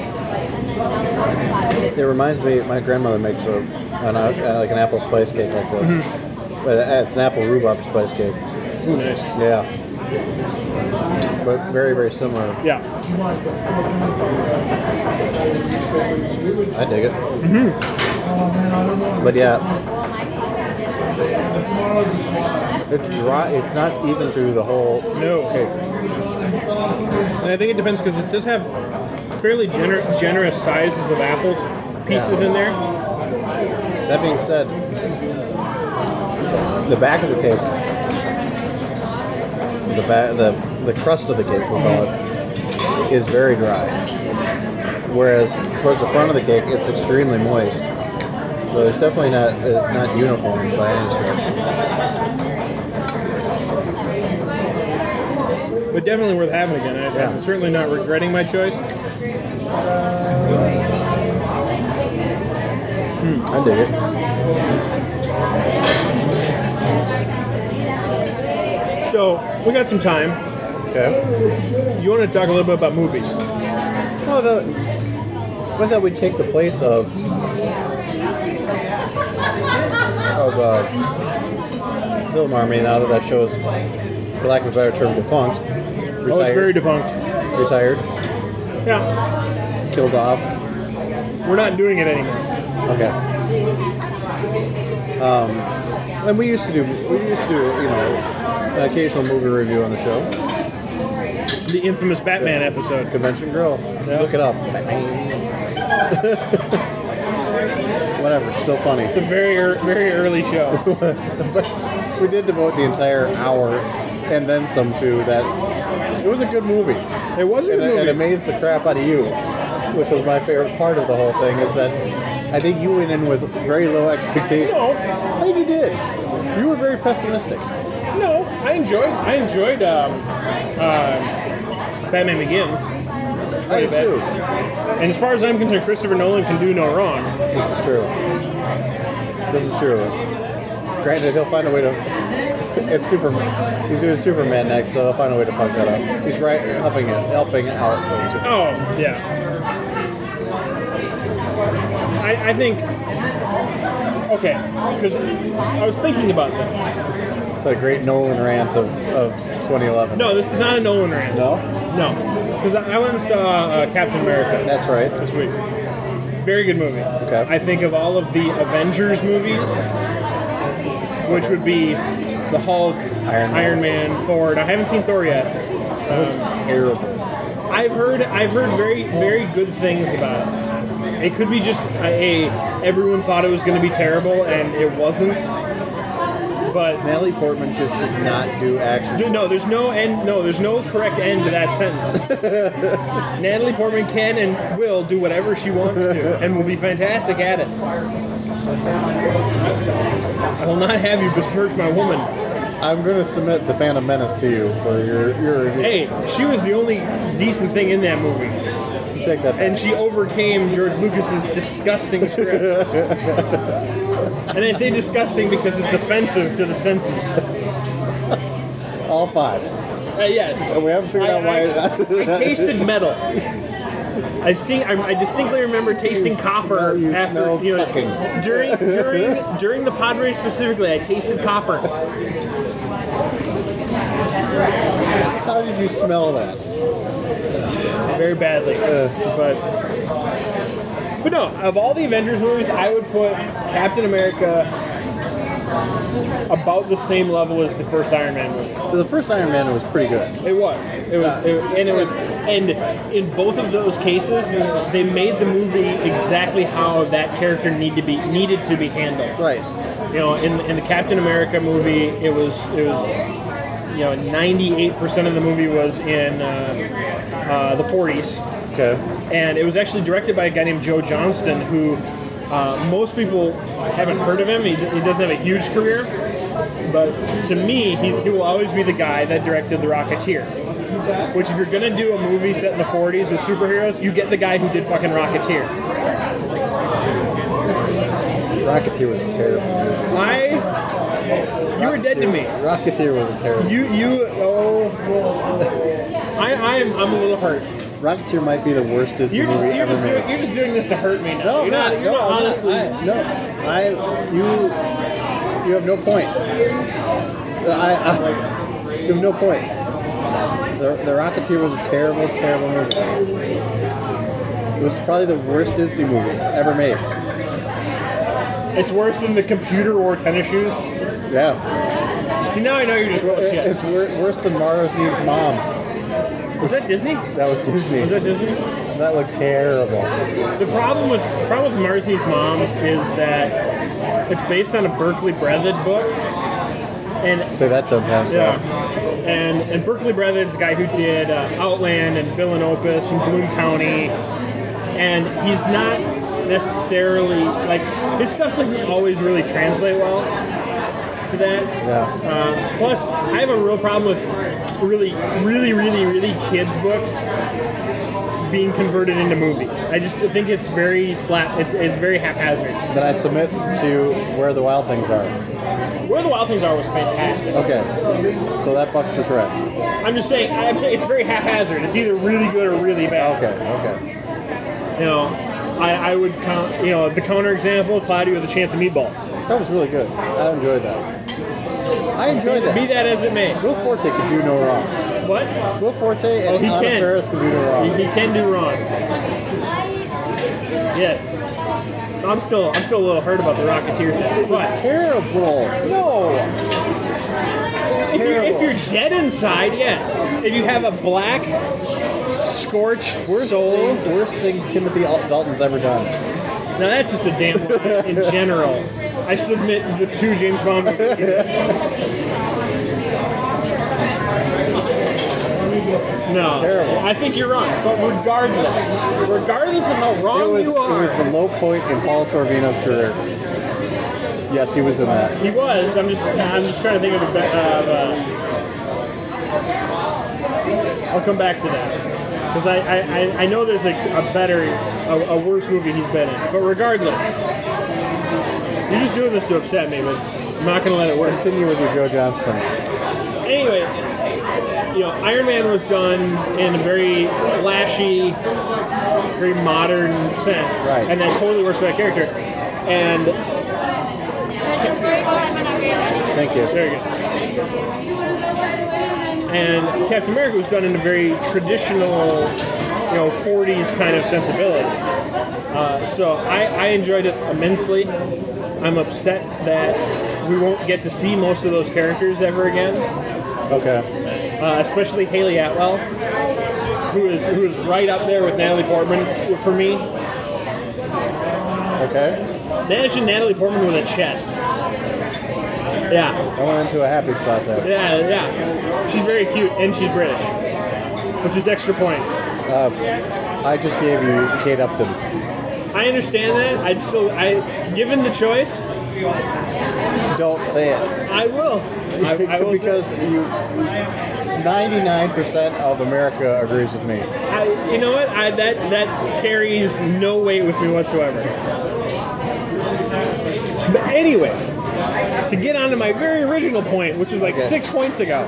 It reminds me, my grandmother makes a, an, uh, like an apple spice cake like this. Mm-hmm. But it's an apple rhubarb spice cake. Ooh, nice. Yeah. But very, very similar. Yeah. I dig it. Mm-hmm. But yeah, it's dry. It's not even through the whole No. cake. And I think it depends, because it does have fairly gener- generous sizes of apples pieces Yeah. in there. That being said, the back of the cake, the ba- the the crust of the cake, we'll call it, is very dry. Whereas towards the front of the cake, it's extremely moist. So it's definitely not it's not uniform by any stretch. But definitely worth having again. I, Yeah. I'm certainly not regretting my choice. I dig it. So we got some time. Okay. You want to talk a little bit about movies? Well, the, I thought we'd take the place of of uh, Little Mermaid now that that show's, for lack of a better term, defunct. Retired. Oh, it's very defunct. Retired. Yeah, Killed off. we're not doing it anymore. Okay. Um, and we used to do we used to do you know an occasional movie review on the show. The infamous Batman episode. Convention Grill. Yeah. Look it up. Whatever. Still funny. It's a very, ear- very early show. But we did devote the entire hour and then some to that. It was a good movie. It was a And good it, it movie. amazed the crap out of you, which was my favorite part of the whole thing, is that I think you went in with very low expectations. No. I think you did. You were very pessimistic. No, I enjoyed. I enjoyed um, uh, Batman Begins. I Quite a do bit. too. And as far as I'm concerned, Christopher Nolan can do no wrong. This is true. This is true. Granted, he'll find a way to. It's Superman. He's doing Superman next, so he'll find a way to fuck that up. He's right, helping it, helping out with Superman. Oh, yeah. I, I think. Okay, because I was thinking about this. The great Nolan rant of, of twenty eleven. No, this is not a Nolan rant. No? No. Because I I went and saw uh, Captain America That's right. this week. Very good movie. Okay. I think of all of the Avengers movies, which would be the Hulk, Iron Man. Iron Man, Thor. I haven't seen Thor yet. That looks terrible. I've heard I've heard very very good things about it. It could be just a, a everyone thought it was going to be terrible and it wasn't. But Natalie Portman just should not do action. no, there's no end. No, there's no correct end to that sentence. Natalie Portman can and will do whatever she wants to, and will be fantastic at it. I will not have you besmirch my woman. I'm going to submit The Phantom Menace to you for your, your review. Hey, she was the only decent thing in that movie, Take that back. and she overcame George Lucas's disgusting script. And I say disgusting because it's offensive to the senses. All five. Uh, yes. And we haven't figured I, out why. I, I tasted metal. I've seen. I, I distinctly remember tasting You copper smell- you after smelled you know sucking. during during during the pod race specifically. I tasted copper. How did you smell that? Very badly, but but no. Of all the Avengers movies, I would put Captain America about the same level as the first Iron Man movie. So the first Iron Man was pretty good. It was. It was, it, and it was, and in both of those cases, they made the movie exactly how that character need to be needed to be handled. Right. You know, in in the Captain America movie, it was it was, you know, ninety-eight percent of the movie was in uh, uh, the forties, Okay. And it was actually directed by a guy named Joe Johnston, who uh, most people haven't heard of him. He, he doesn't have a huge career, but to me, he, he will always be the guy that directed The Rocketeer. Which, if you're gonna do a movie set in the forties with superheroes, you get the guy who did fucking Rocketeer. Rocketeer was a terrible movie. I, you were dead to me. Rocketeer was a terrible. You, you, oh, I, I am, I'm a little hurt. Rocketeer might be the worst Disney You're just, movie you're ever just made. doing, you're just doing this to hurt me now. No, you're not, no, you're not no, honestly. I, no, I, you, you have no point. I, I you have no point. The, the Rocketeer was a terrible, terrible movie. It was probably the worst Disney movie ever made. It's worse than the computer wore tennis shoes. Yeah. See, now I know you're just full of shit. It's wor- worse than Mario's Needs Moms. Was that Disney? That was Disney. Was that Disney? That looked terrible. The problem with problem with Marsney's Moms is that it's based on a Berkeley Breathed book, and Say that sometimes yeah, fast. and and Berkeley Breathed's the guy who did uh, Outland and Bill and Opus and Bloom County, and he's not necessarily like his stuff doesn't always really translate well to that. Yeah. Uh, plus, I have a real problem with really, really, really, really kids books being converted into movies. I just think it's very slap. It's it's very haphazard. Then I submit to Where the Wild Things Are. Where the Wild Things Are was fantastic. Okay. So that bucks is right. I'm just saying. I'm saying it's very haphazard. It's either really good or really bad. Okay. Okay. You know, I, I would count. You know, the counterexample: Cloudy with a Chance of Meatballs. That was really good. I enjoyed that. I enjoyed that. Be that as it may. Will Forte could do no wrong. What? Will Forte and Oh, he Anna can. Faris can do no wrong. He, he can do wrong. Yes. I'm still I'm still a little hurt about the Rocketeer thing. It was But terrible. no. If you're, if Terrible. you're dead inside, yes. If you have a black, scorched Worst soul, thing, worst thing Timothy Dalton's ever done. now that's just a damn lie in general. I submit the two James Bond movies. No, Terrible. I think you're wrong. But regardless, regardless of how wrong It was you it are, was the low point in Paul Sorvino's career. Yes, he was in that. he was. I'm just I'm just trying to think of a. Be- of, uh, I'll come back to that because I, I, I know there's a, a better a, a worse movie he's been in. But regardless, you're just doing this to upset me, but I'm not gonna let it work. Continue with your Joe Johnston. Anyway, you know, Iron Man was done in a very flashy, very modern sense, Right. and that totally works for that character. And Thank you. there you go. And Captain America was done in a very traditional, you know, forties kind of sensibility. Uh, so I, I enjoyed it immensely. I'm upset that we won't get to see most of those characters ever again. Okay. Uh, especially Haley Atwell, who is who is right up there with Natalie Portman for me. Okay. Imagine Natalie Portman with a chest. Yeah, I went into a happy spot there. yeah, yeah. She's very cute and she's British, which is extra points. Uh, I just gave you Kate Upton. I understand that. I'd still, I given the choice, Don't say it. I will. I, I will because you, ninety-nine percent of America agrees with me. I, you know what? I, that that carries no weight with me whatsoever. But anyway, to get on to my very original point, which is like Okay. six points ago,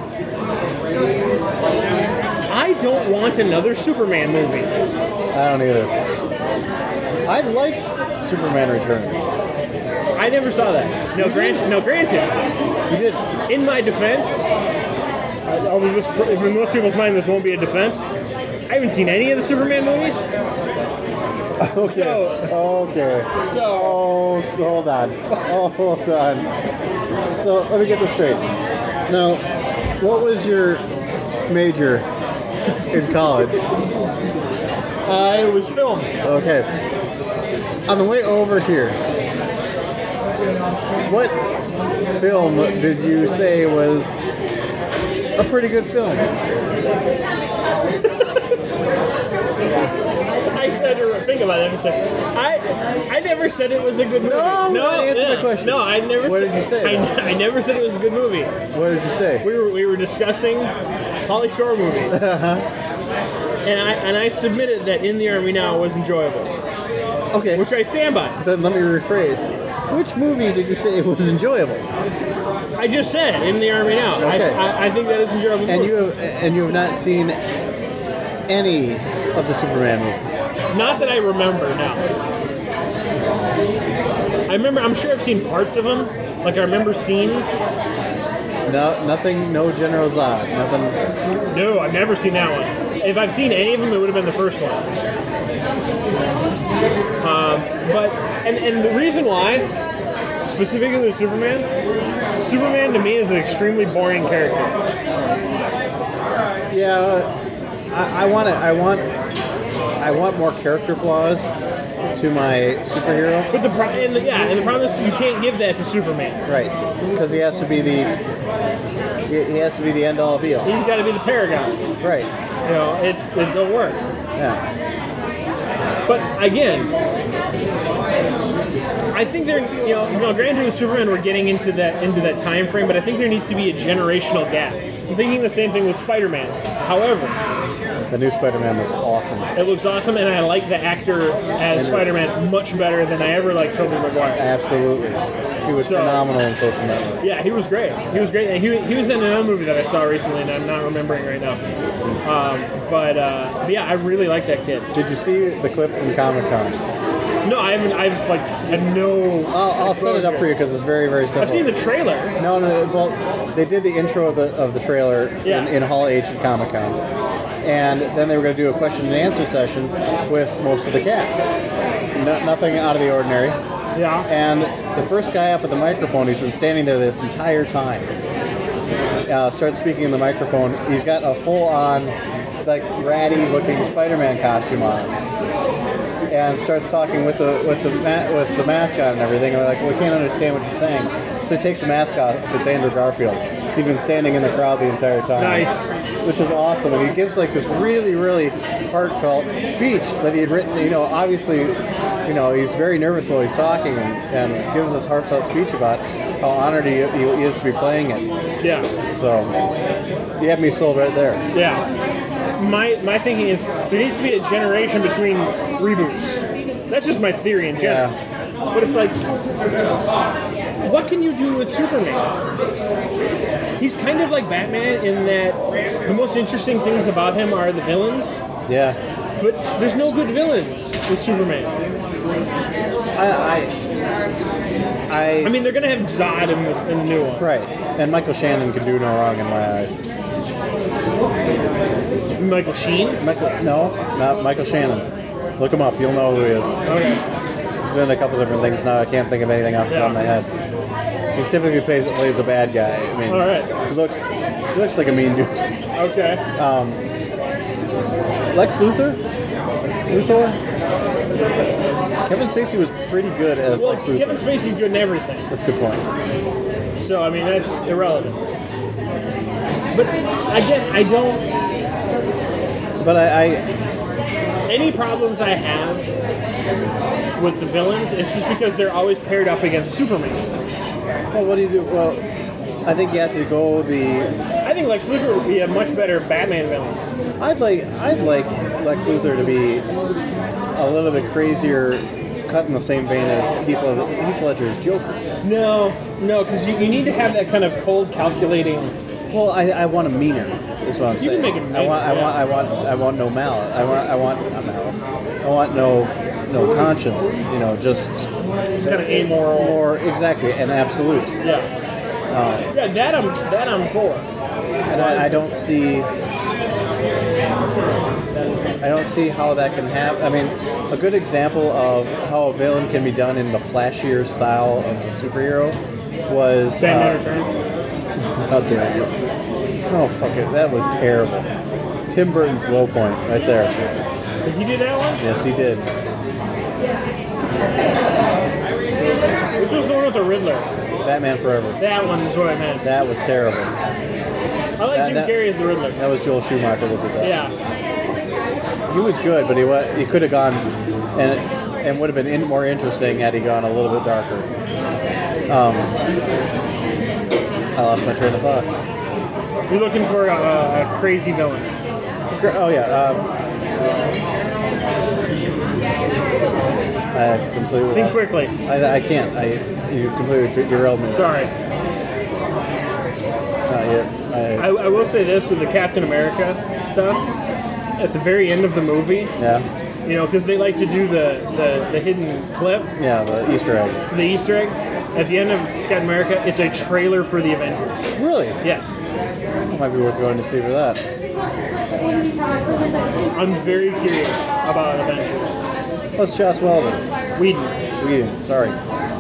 I don't want another Superman movie. I don't either. I liked Superman Returns. I never saw that. No, grant, no, granted. You did. In my defense, uh, although this, in most people's mind this won't be a defense, I haven't seen any of the Superman movies. Okay. So- okay. So, Oh, hold on. Oh, hold on. So let me get this straight. Now, what was your major in college? uh, it was film. Okay. On the way over here, what film did you say was a pretty good film? I said to think about it. I said, I I never said it was a good movie. No, no, answer yeah. my question. No, I never. What said, did you say, I, though? I never said it was a good movie. What did you say? We were we were discussing Pauly Shore movies, Uh-huh. and I and I submitted that In the Army Now was enjoyable, Okay. which I stand by. Then let me rephrase. Which movie did you say it was enjoyable? I just said In the Army Now. Okay. I, I I think that is enjoyable. And movie. you have and you have not seen any of the Superman movies. Not that I remember now. I remember. I'm sure I've seen parts of them. Like I remember scenes. No, nothing. No General Zod. Nothing. No, I've never seen that one. If I've seen any of them, it would have been the first one. Um, but and and the reason why, specifically with Superman, Superman to me is an extremely boring character. Yeah, I, I want to. I want. I want more character flaws to my superhero. But the pro- and the, yeah, and the problem is you can't give that to Superman. Right, because he has to be the. He he has to be the end all be all. He's got to be the paragon. Right. You know, it's it don't work. Yeah. But again, I think there, you know, you know, granted with Superman we're getting into that into that time frame, but I think there needs to be a generational gap. I'm thinking the same thing with Spider-Man. However, The new Spider-Man looks awesome. it looks awesome, and I like the actor as Spider-Man much better than I ever liked Tobey Maguire. Absolutely. He was So- phenomenal in Social Network. Yeah, he was great. He was great. And he, he was in another movie that I saw recently, and I'm not remembering right now. Um, but, uh, but yeah, I really like that kid. Did you see the clip from Comic-Con? No, I haven't. I've like had no. I'll, I'll set it up for you because it's very, very simple. I've seen the trailer. No, no, no, well, they did the intro of the of the trailer Yeah. in, in Hall H at Comic Con, and then they were going to do a question and answer session with most of the cast. No, nothing out of the ordinary. Yeah. And the first guy up at the microphone, he's been standing there this entire time. Uh, starts speaking in the microphone. He's got a full-on, like ratty-looking Spider-Man costume on. And starts talking with the with the ma- with the mascot and everything, and they're like, "Well, we can't understand what you're saying." So he takes the mask off. It's Andrew Garfield. He'd been standing in the crowd the entire time, Nice. which is awesome. And he gives like this really, really heartfelt speech that he had written. You know, obviously, you know, he's very nervous while he's talking, and, and gives this heartfelt speech about how honored he, he is to be playing it. Yeah. So you have me sold right there. Yeah. My my thinking is there needs to be a generation between reboots. That's just my theory in general. But it's like, what can you do with Superman? He's kind of like Batman in that the most interesting things about him are the villains, Yeah. but there's no good villains with Superman. I. I I, I mean, they're gonna have Zod in, this, in the new one. right, and Michael Shannon can do no wrong in my eyes. Michael Sheen. Michael, no, not Michael Shannon. Look him up, you'll know who he is. Okay. He's been in a couple different things now. I can't think of anything off the top of my head. He typically plays plays a bad guy. I mean, All right. he looks he looks like a mean dude. Okay. Lex Luthor, Luthor. Kevin Spacey was pretty good as Well, Lex Luthor. Kevin Spacey's good in everything, That's a good point. so I mean that's irrelevant. But again, I don't. But I, I Any problems I have with the villains, it's just because they're always paired up against Superman. well, what do you do? Well, I think you have to go the. I think Lex Luthor would be a much better Batman villain. I'd like I'd like Lex Luthor to be a little bit crazier, cut in the same vein as Heath, Led- Heath Ledger's Joker. No, no, because you, you need to have that kind of cold, calculating. Well, I, I want him meaner. Is what I'm You saying. can make him I want I meaner, want I want I want no malice. I want I want not malice. I want no no conscience. You know, just It's kind of amoral. more exactly and absolute. Yeah. yeah, that I'm that I'm for. And I, I don't see I don't see how that can happen. I mean, a good example of how a villain can be done in the flashier style of a superhero was Batman uh, Returns. How dare you? Oh fuck it, that was terrible. Tim Burton's low point right there. Did he do that one? Yes, he did. Which was the one with the Riddler? Batman Forever. That one is what I meant. That was terrible. I like that- Jim that- Carrey as the Riddler. That was Joel Schumacher that did that. Yeah. he was good, but he wa he could have gone and and would have been in, more interesting had he gone a little bit darker. Um, I lost my train of thought. You're looking for a, a crazy villain. Oh yeah. Um, I completely. Think quickly. I, I can't. I you completely derailed me. Sorry. Not yet. I, I, I will say this with the Captain America stuff. At the very end of the movie, yeah. you know, because they like to do the, the, the hidden clip, Yeah, the Easter egg. the Easter egg. At the end of Captain America, it's a trailer for the Avengers. Really? Yes. It might be worth going to see for that. I'm very curious about Avengers. Let's Joss Whedon. Whedon. Whedon, sorry.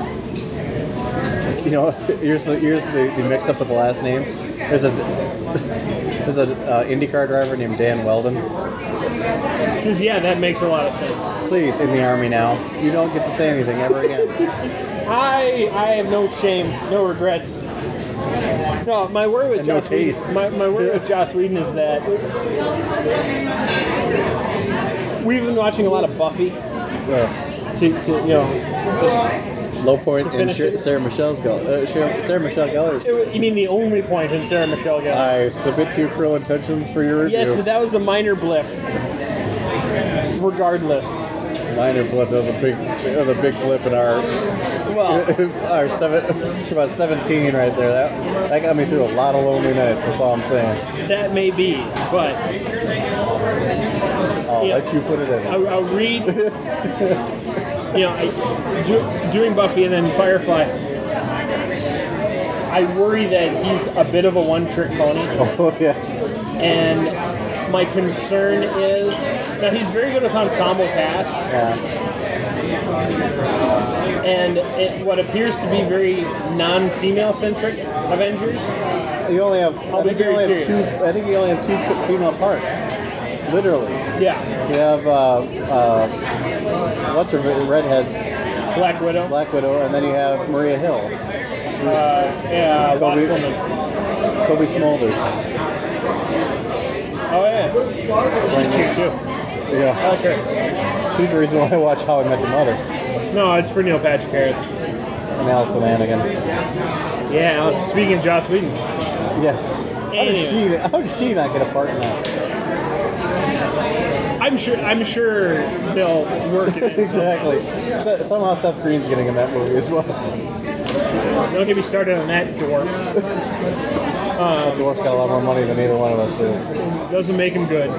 You know, here's the, here's the, the mix up with the last name. There's a there's an uh, IndyCar driver named Dan Weldon. Because, yeah, that makes a lot of sense. Please, in the Army now. You don't get to say anything ever again. I I have no shame, no regrets. No, my worry with And no Joss Whedon, taste. my, my worry with Joss Whedon is that we've been watching a lot of Buffy Ugh. to, to you know, just Low point in finish Sh- it. Sarah Michelle's Gell- uh, Sarah, Sarah Michelle Gellar's. you mean the only point in Sarah Michelle Gellar? I submit to you cruel intentions for your review. Yes, but that was a minor blip. Regardless. Minor blip. That was a big, that was a big blip in our Well, our seven, about seventeen right there. That that got me through a lot of lonely nights. That's all I'm saying. that may be, but I'll Yeah. let you put it in. I'll, I'll read. You know, I, do, doing Buffy and then Firefly. I worry that he's a bit of a one-trick pony, Oh yeah. and my concern is now he's very good with ensemble casts. Yeah. And it, what appears to be very non-female centric Avengers. You only have. I'll I be think you very only have curious. two. I think you only have two female parts. Literally. Yeah, You have uh, uh, what's her redheads, Black Widow. Black Widow, and then you have Maria Hill, Uh, yeah, Lost Kobe. Woman. Kobe Smulders. Oh yeah, she's cute too. I Yeah. like her. She's the reason why I watch How I Met Your Mother. No, it's for Neil Patrick Harris. And Allison Hannigan. Yeah, Allison. Speaking of Joss Whedon, Yes. How did she? How did she not get a part in that? I'm sure. I'm sure they'll work it in. Exactly. Se- somehow Seth Green's getting in that movie as well. Don't get me started on that dwarf. The dwarf's got a lot more money than either one of us do. Doesn't make him good.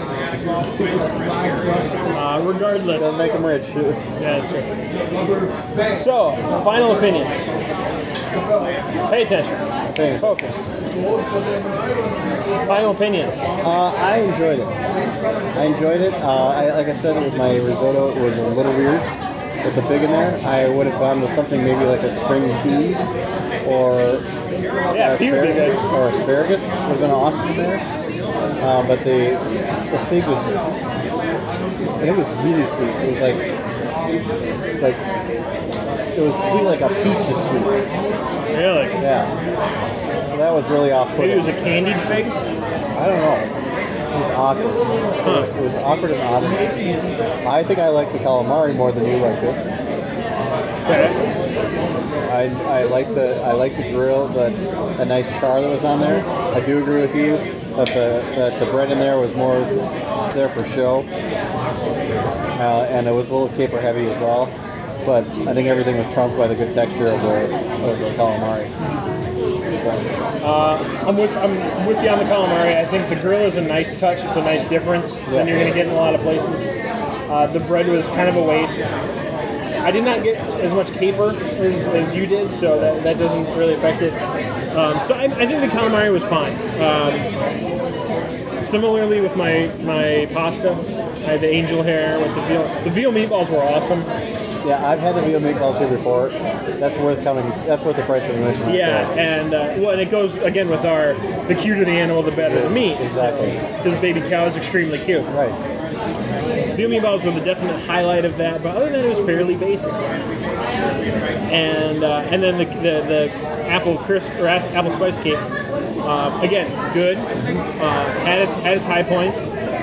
Uh, regardless. Doesn't make him rich. Yeah, that's true. So, final opinions. Pay attention. Thanks. Focus. Final opinions. Uh, I enjoyed it. I enjoyed it. Uh, I, like I said, with my risotto, it was a little weird with the fig in there. I would have gone with something maybe like a spring pea or Yeah, pea would be good. or asparagus would have been awesome there. Uh, but the the fig was just, and it was really sweet. It was like like it was sweet like a peach is sweet. Really? Yeah. So that was really Maybe off-putting. it was a candied fig? I don't know. It was awkward. It was awkward and odd. I think I liked the calamari more than you liked it. Okay. I, I like the I like the grill, the a nice char that was on there. I do agree with you that the that the bread in there was more there for show, uh, and it was a little caper heavy as well. But I think everything was trumped by the good texture of the of the calamari. So, I'm with I'm with you on the calamari. I think the grill is a nice touch. It's a nice difference Yeah. than you're going to get in a lot of places. Uh, the bread was kind of a waste. I did not get as much caper as, as you did, so that, that doesn't really affect it. Um, so I, I think the calamari was fine. Um, similarly with my my pasta, I had the angel hair with the veal. The veal meatballs were awesome. yeah, I've had the veal meatballs here before. That's worth coming. That's worth the price of admission. right Yeah, there. and uh, well, and it goes again with our the cuter the animal, the better the meat. Exactly. Because baby cow is extremely cute. Right. Veal meatballs were the definite highlight of that, but other than that, it was fairly basic. And uh, and then the, the the apple crisp or apple spice cake, uh, again good. Uh, had its had its high points.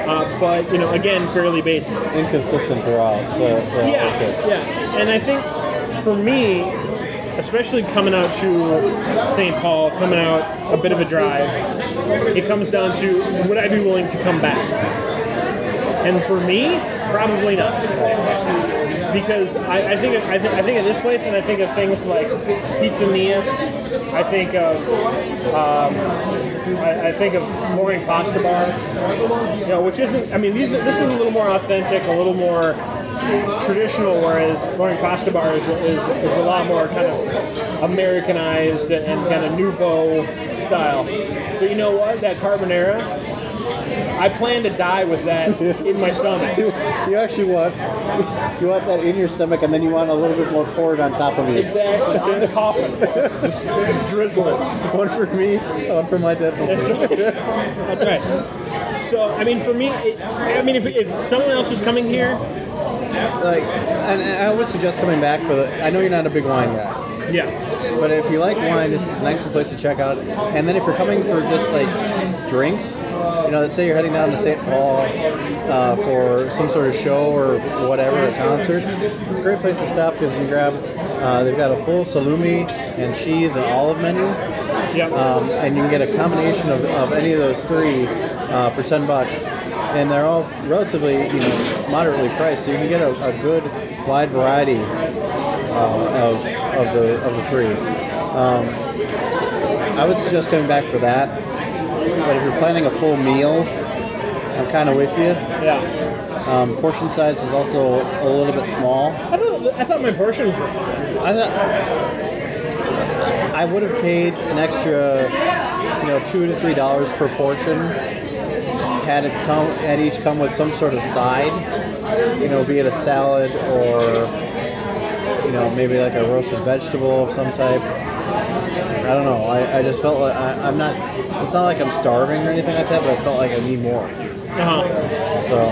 uh, but you know, again, fairly basic. Inconsistent throughout. The, the Yeah, okay. yeah, and I think for me, especially coming out to Saint Paul, coming out a bit of a drive, it comes down to would I be willing to come back? And for me, probably not. Because I, I think of, I, th- I think of this place, and I think of things like Pizzeria. I think of um, I, I think of Loring Pasta Bar. You know, which isn't. I mean, these this is a little more authentic, a little more traditional. Whereas Loring Pasta Bar is, is is a lot more kind of Americanized and, and kind of nouveau style. But you know what? That carbonara. I plan to die with that in my stomach. You, you actually want you want that in your stomach, and then you want a little bit more poured on top of you. Exactly. On the coffin. Just, just, just drizzle it. One for me, one for my dead. That's right. That's right. So, I mean, for me, it, I mean, if, if someone else was coming here, Like, and I would suggest coming back for the. I know you're not a big wine guy, yeah, but if you like wine, this is an excellent place to check out. And then if you're coming for just like drinks, you know, let's say you're heading down to Saint Paul uh, for some sort of show or whatever, a concert, it's a great place to stop because you can grab. Uh, they've got a full salumi and cheese and olive menu, yeah. um, and you can get a combination of, of any of those three uh, for ten bucks. And they're all relatively, you know, moderately priced, so you can get a, a good wide variety uh, of of the of the three. Um, I would suggest coming back for that. But if you're planning a full meal, I'm kind of with you. yeah. Um, portion size is also a little bit small. I thought I thought my portions were fine. I thought I would have paid an extra, you know, two to three dollars per portion. Had it come, had each come with some sort of side, you know, be it a salad or, you know, maybe like a roasted vegetable of some type. I don't know. I, I just felt like I, I'm not. It's not like I'm starving or anything like that, but I felt like I need more. Uh-huh. So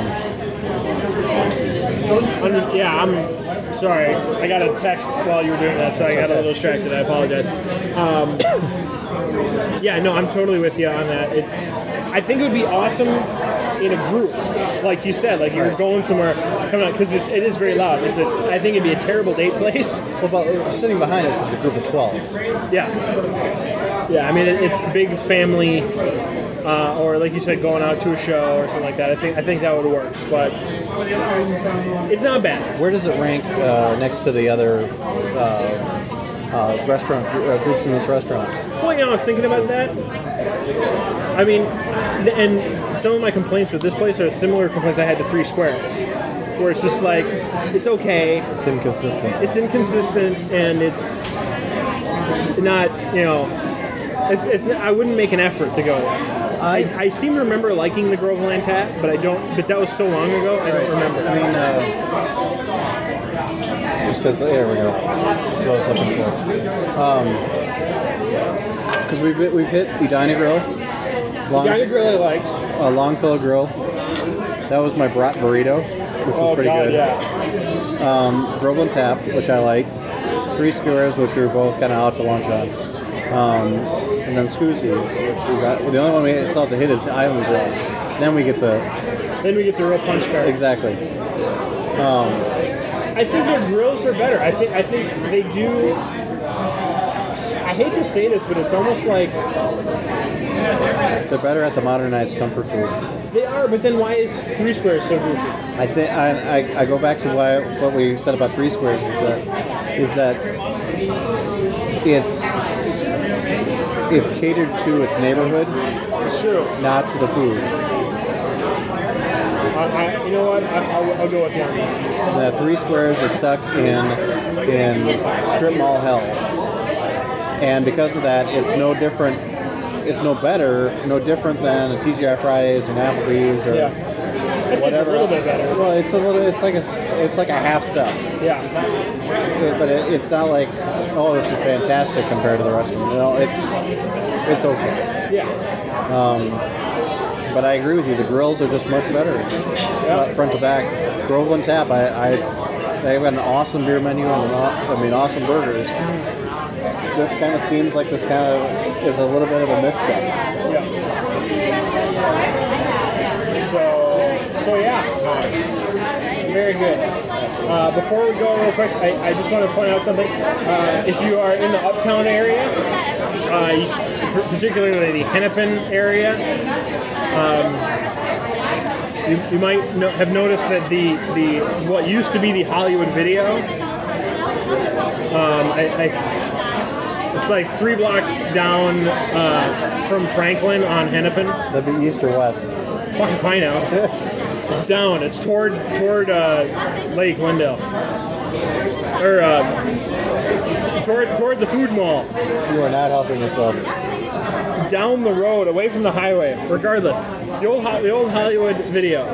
Under, yeah, I'm sorry. I got a text while you were doing that, so I got a little distracted. I apologize. Um, yeah, no, I'm totally with you on that. It's. I think it would be awesome in a group, like you said, like you're Right. going somewhere, coming out, because it is very loud. It's a. I think it'd be a terrible date place. Well, about, sitting behind us is a group of twelve. Yeah. Yeah, I mean, it, it's big family, uh, or like you said, going out to a show or something like that. I think I think that would work, but it's not bad. Where does it rank uh, next to the other uh, uh, restaurant uh, groups in this restaurant? Well, you know, I was thinking about that. I mean, and some of my complaints with this place are similar complaints I had to Three Squares, where it's just like, it's okay, It's inconsistent. it's inconsistent, and it's not, you know, it's, it's I wouldn't make an effort to go there. I, I seem to remember liking the Groveland Tap, but I don't. But that was so long ago, I don't remember. I mean, uh, just because, there we go. That's what I was looking for. Because we've, hit- we've hit Edina Grill, Long, Johnny Grill I liked. uh, Longfellow Grill. That was my brat burrito, which was Oh pretty God, good. yeah. Groveland Tap, which I liked. Three Squares, which we were both kind of out to lunch on. Um, and then Scoozy, which we got. The only one we still have to hit is Island Grill. Then we get the Then we get the real punch card. exactly. I think their grills are better. I think I think they do. I hate to say this, but it's almost like They're better at the modernized comfort food. they are. But then why is Three Squares so goofy? I think I, I, I go back to why what we said about Three Squares is that is that it's it's catered to its neighborhood, It's true. not to the food. I, I, you know what? I, I'll, I'll go with you on that. The Three Squares is stuck in in strip mall hell, and because of that, it's no different. It's no better, no different than a T G I Fridays and Applebee's or Yeah. I'd say whatever. It's a little bit better. Well, it's a little. It's like a. s- It's like a half step. Yeah. It- but it, it's not like, oh, this is fantastic compared to the rest of them. You know, it's it's okay. Yeah. But I agree with you. The grills are just much better, uh, front to back. Groveland Tap, I, I they've got an awesome beer menu and an, aw- I mean awesome burgers. This kind of seems like this kind of is a little bit of a misstep. Yeah. So Very good. Uh, before we go real quick, I, I just want to point out something. Uh, if you are in the Uptown area, uh, you- particularly the Hennepin area, um, you, you might no, have noticed that the, the what used to be the Hollywood Video, um, I, I, it's like three blocks down uh, from Franklin on Hennepin. That'd be east or west. Fucking fine out. It's down. It's toward toward uh, Lake Lindell, or uh, toward toward the food mall. You are not helping yourself. Down the road, away from the highway. Regardless, the old Ho- the old Hollywood Video.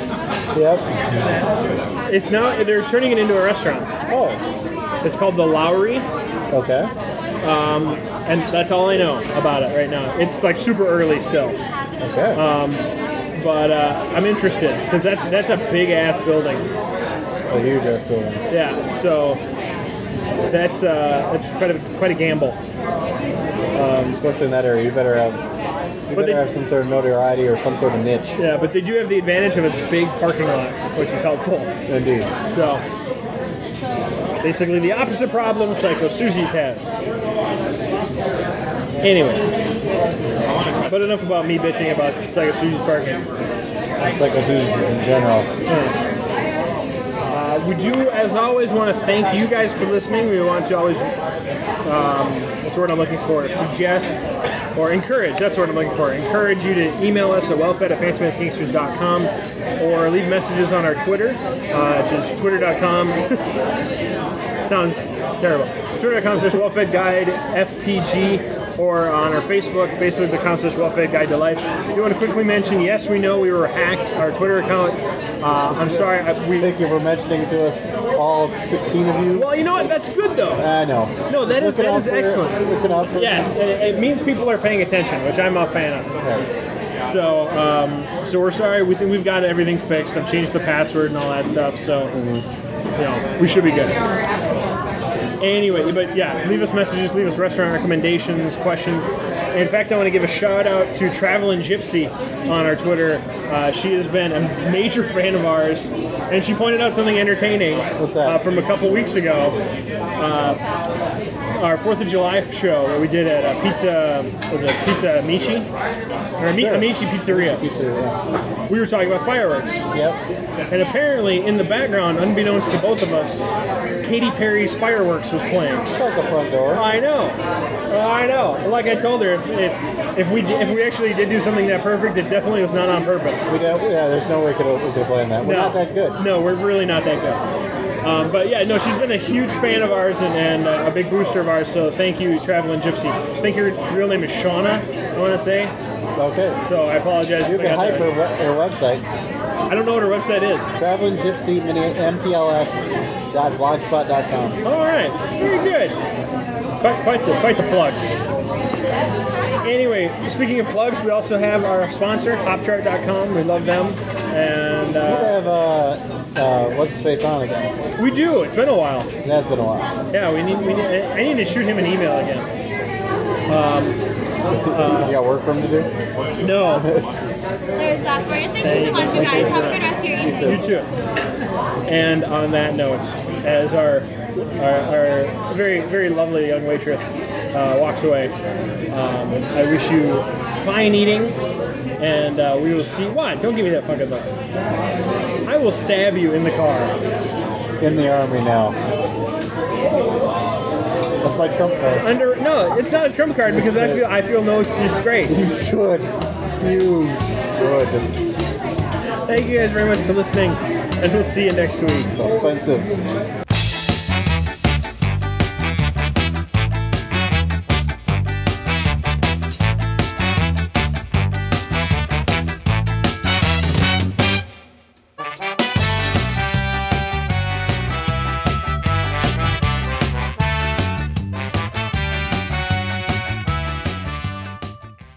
Yep. It's now they're turning it into a restaurant. Oh, It's called the Lowry, okay. and that's all I know about it right now. It's like super early still, Okay. but uh, I'm interested because that's that's a big ass building. It's a huge ass building. Yeah, so that's uh, that's quite a quite a gamble. Especially in that area, you better have you But better they- have some sort of notoriety or some sort of niche. Yeah, but they do have the advantage of a big parking lot, which is helpful. Indeed. So basically, the opposite problem Psycho Susie's has. Anyway, but enough about me bitching about Psycho Susie's parking. Psycho Susie's in general. Uh, we do, as always, want to thank you guys for listening. We want to always, um, what's the word I'm looking for? Suggest or encourage. That's the word I'm looking for. Encourage you to email us at wellfed at fancy man's gangsters dot com or leave messages on our Twitter, uh, which is twitter dot com. Sounds terrible. twitter dot com slash wellfed guide F P G. Or on our Facebook, facebook dot com slash wellfed guide to life. You want to quickly mention, yes, we know we were hacked, our Twitter account. Uh, I'm sorry. I, we, Thank you for mentioning it to us, all sixteen of you. well, you know what? That's good, though. I know. No, that is, Looking that out is for- excellent. Looking out for Yes, and it, it means people are paying attention, which I'm a fan of. Okay. So, um, so we're sorry. We think we've got everything fixed. I've changed the password and all that stuff. So, you know, we should be good. Anyway, but yeah, leave us messages, leave us restaurant recommendations, questions. In fact, I want to give a shout out to Travelin' Gypsy on our Twitter. Uh, she has been a major fan of ours, and she pointed out something entertaining. What's that? Uh, from a couple weeks ago. Uh, our fourth of July show that we did at uh, Pizza, was it Pizza Amici? Or Ami- Sure. Amici Pizzeria. Pizza, yeah. We were talking about fireworks. Yep. And apparently, in the background, unbeknownst to both of us, Katy Perry's Fireworks was playing. Shut the front door. I know, I know. Like I told her, if if, if we did, if we actually did do something that perfect, it definitely was not on purpose. We don't, yeah, there's no way we could we could have planned that. We're No. not that good. No, we're really not that good. Um, but yeah, no, she's been a huge fan of ours and, and uh, a big booster of ours. So thank you, Traveling Gypsy. I think your real name is Shauna, I want to say. Okay. So I apologize. You if I can got hype that her, right. we- her website, I don't know what her website is. traveling gypsy M P L S dot blogspot dot com. All right, very good. Quite, quite the quite the plug. Anyway, speaking of plugs, we also have our sponsor, hop chart dot com. We love them, and We uh, have, uh, uh, what's his face on again? we do. It's been a while. It has been a while. Yeah, we need. We need. I need to shoot him an email again. you got work for him to do? No, There's that for you. Thank you so much, you guys. Have a good rest of your evening. you too. And on that note, as our our, our very very lovely young waitress uh, walks away, um, I wish you fine eating, and uh, we will see. What? Don't give me that fucking look. I will stab you in the car. In the Army now. That's my trump card. Under no, it's not a trump card because I feel I feel no disgrace. You should. You should. Thank you guys very much for listening, and we'll see you next week. Offensive.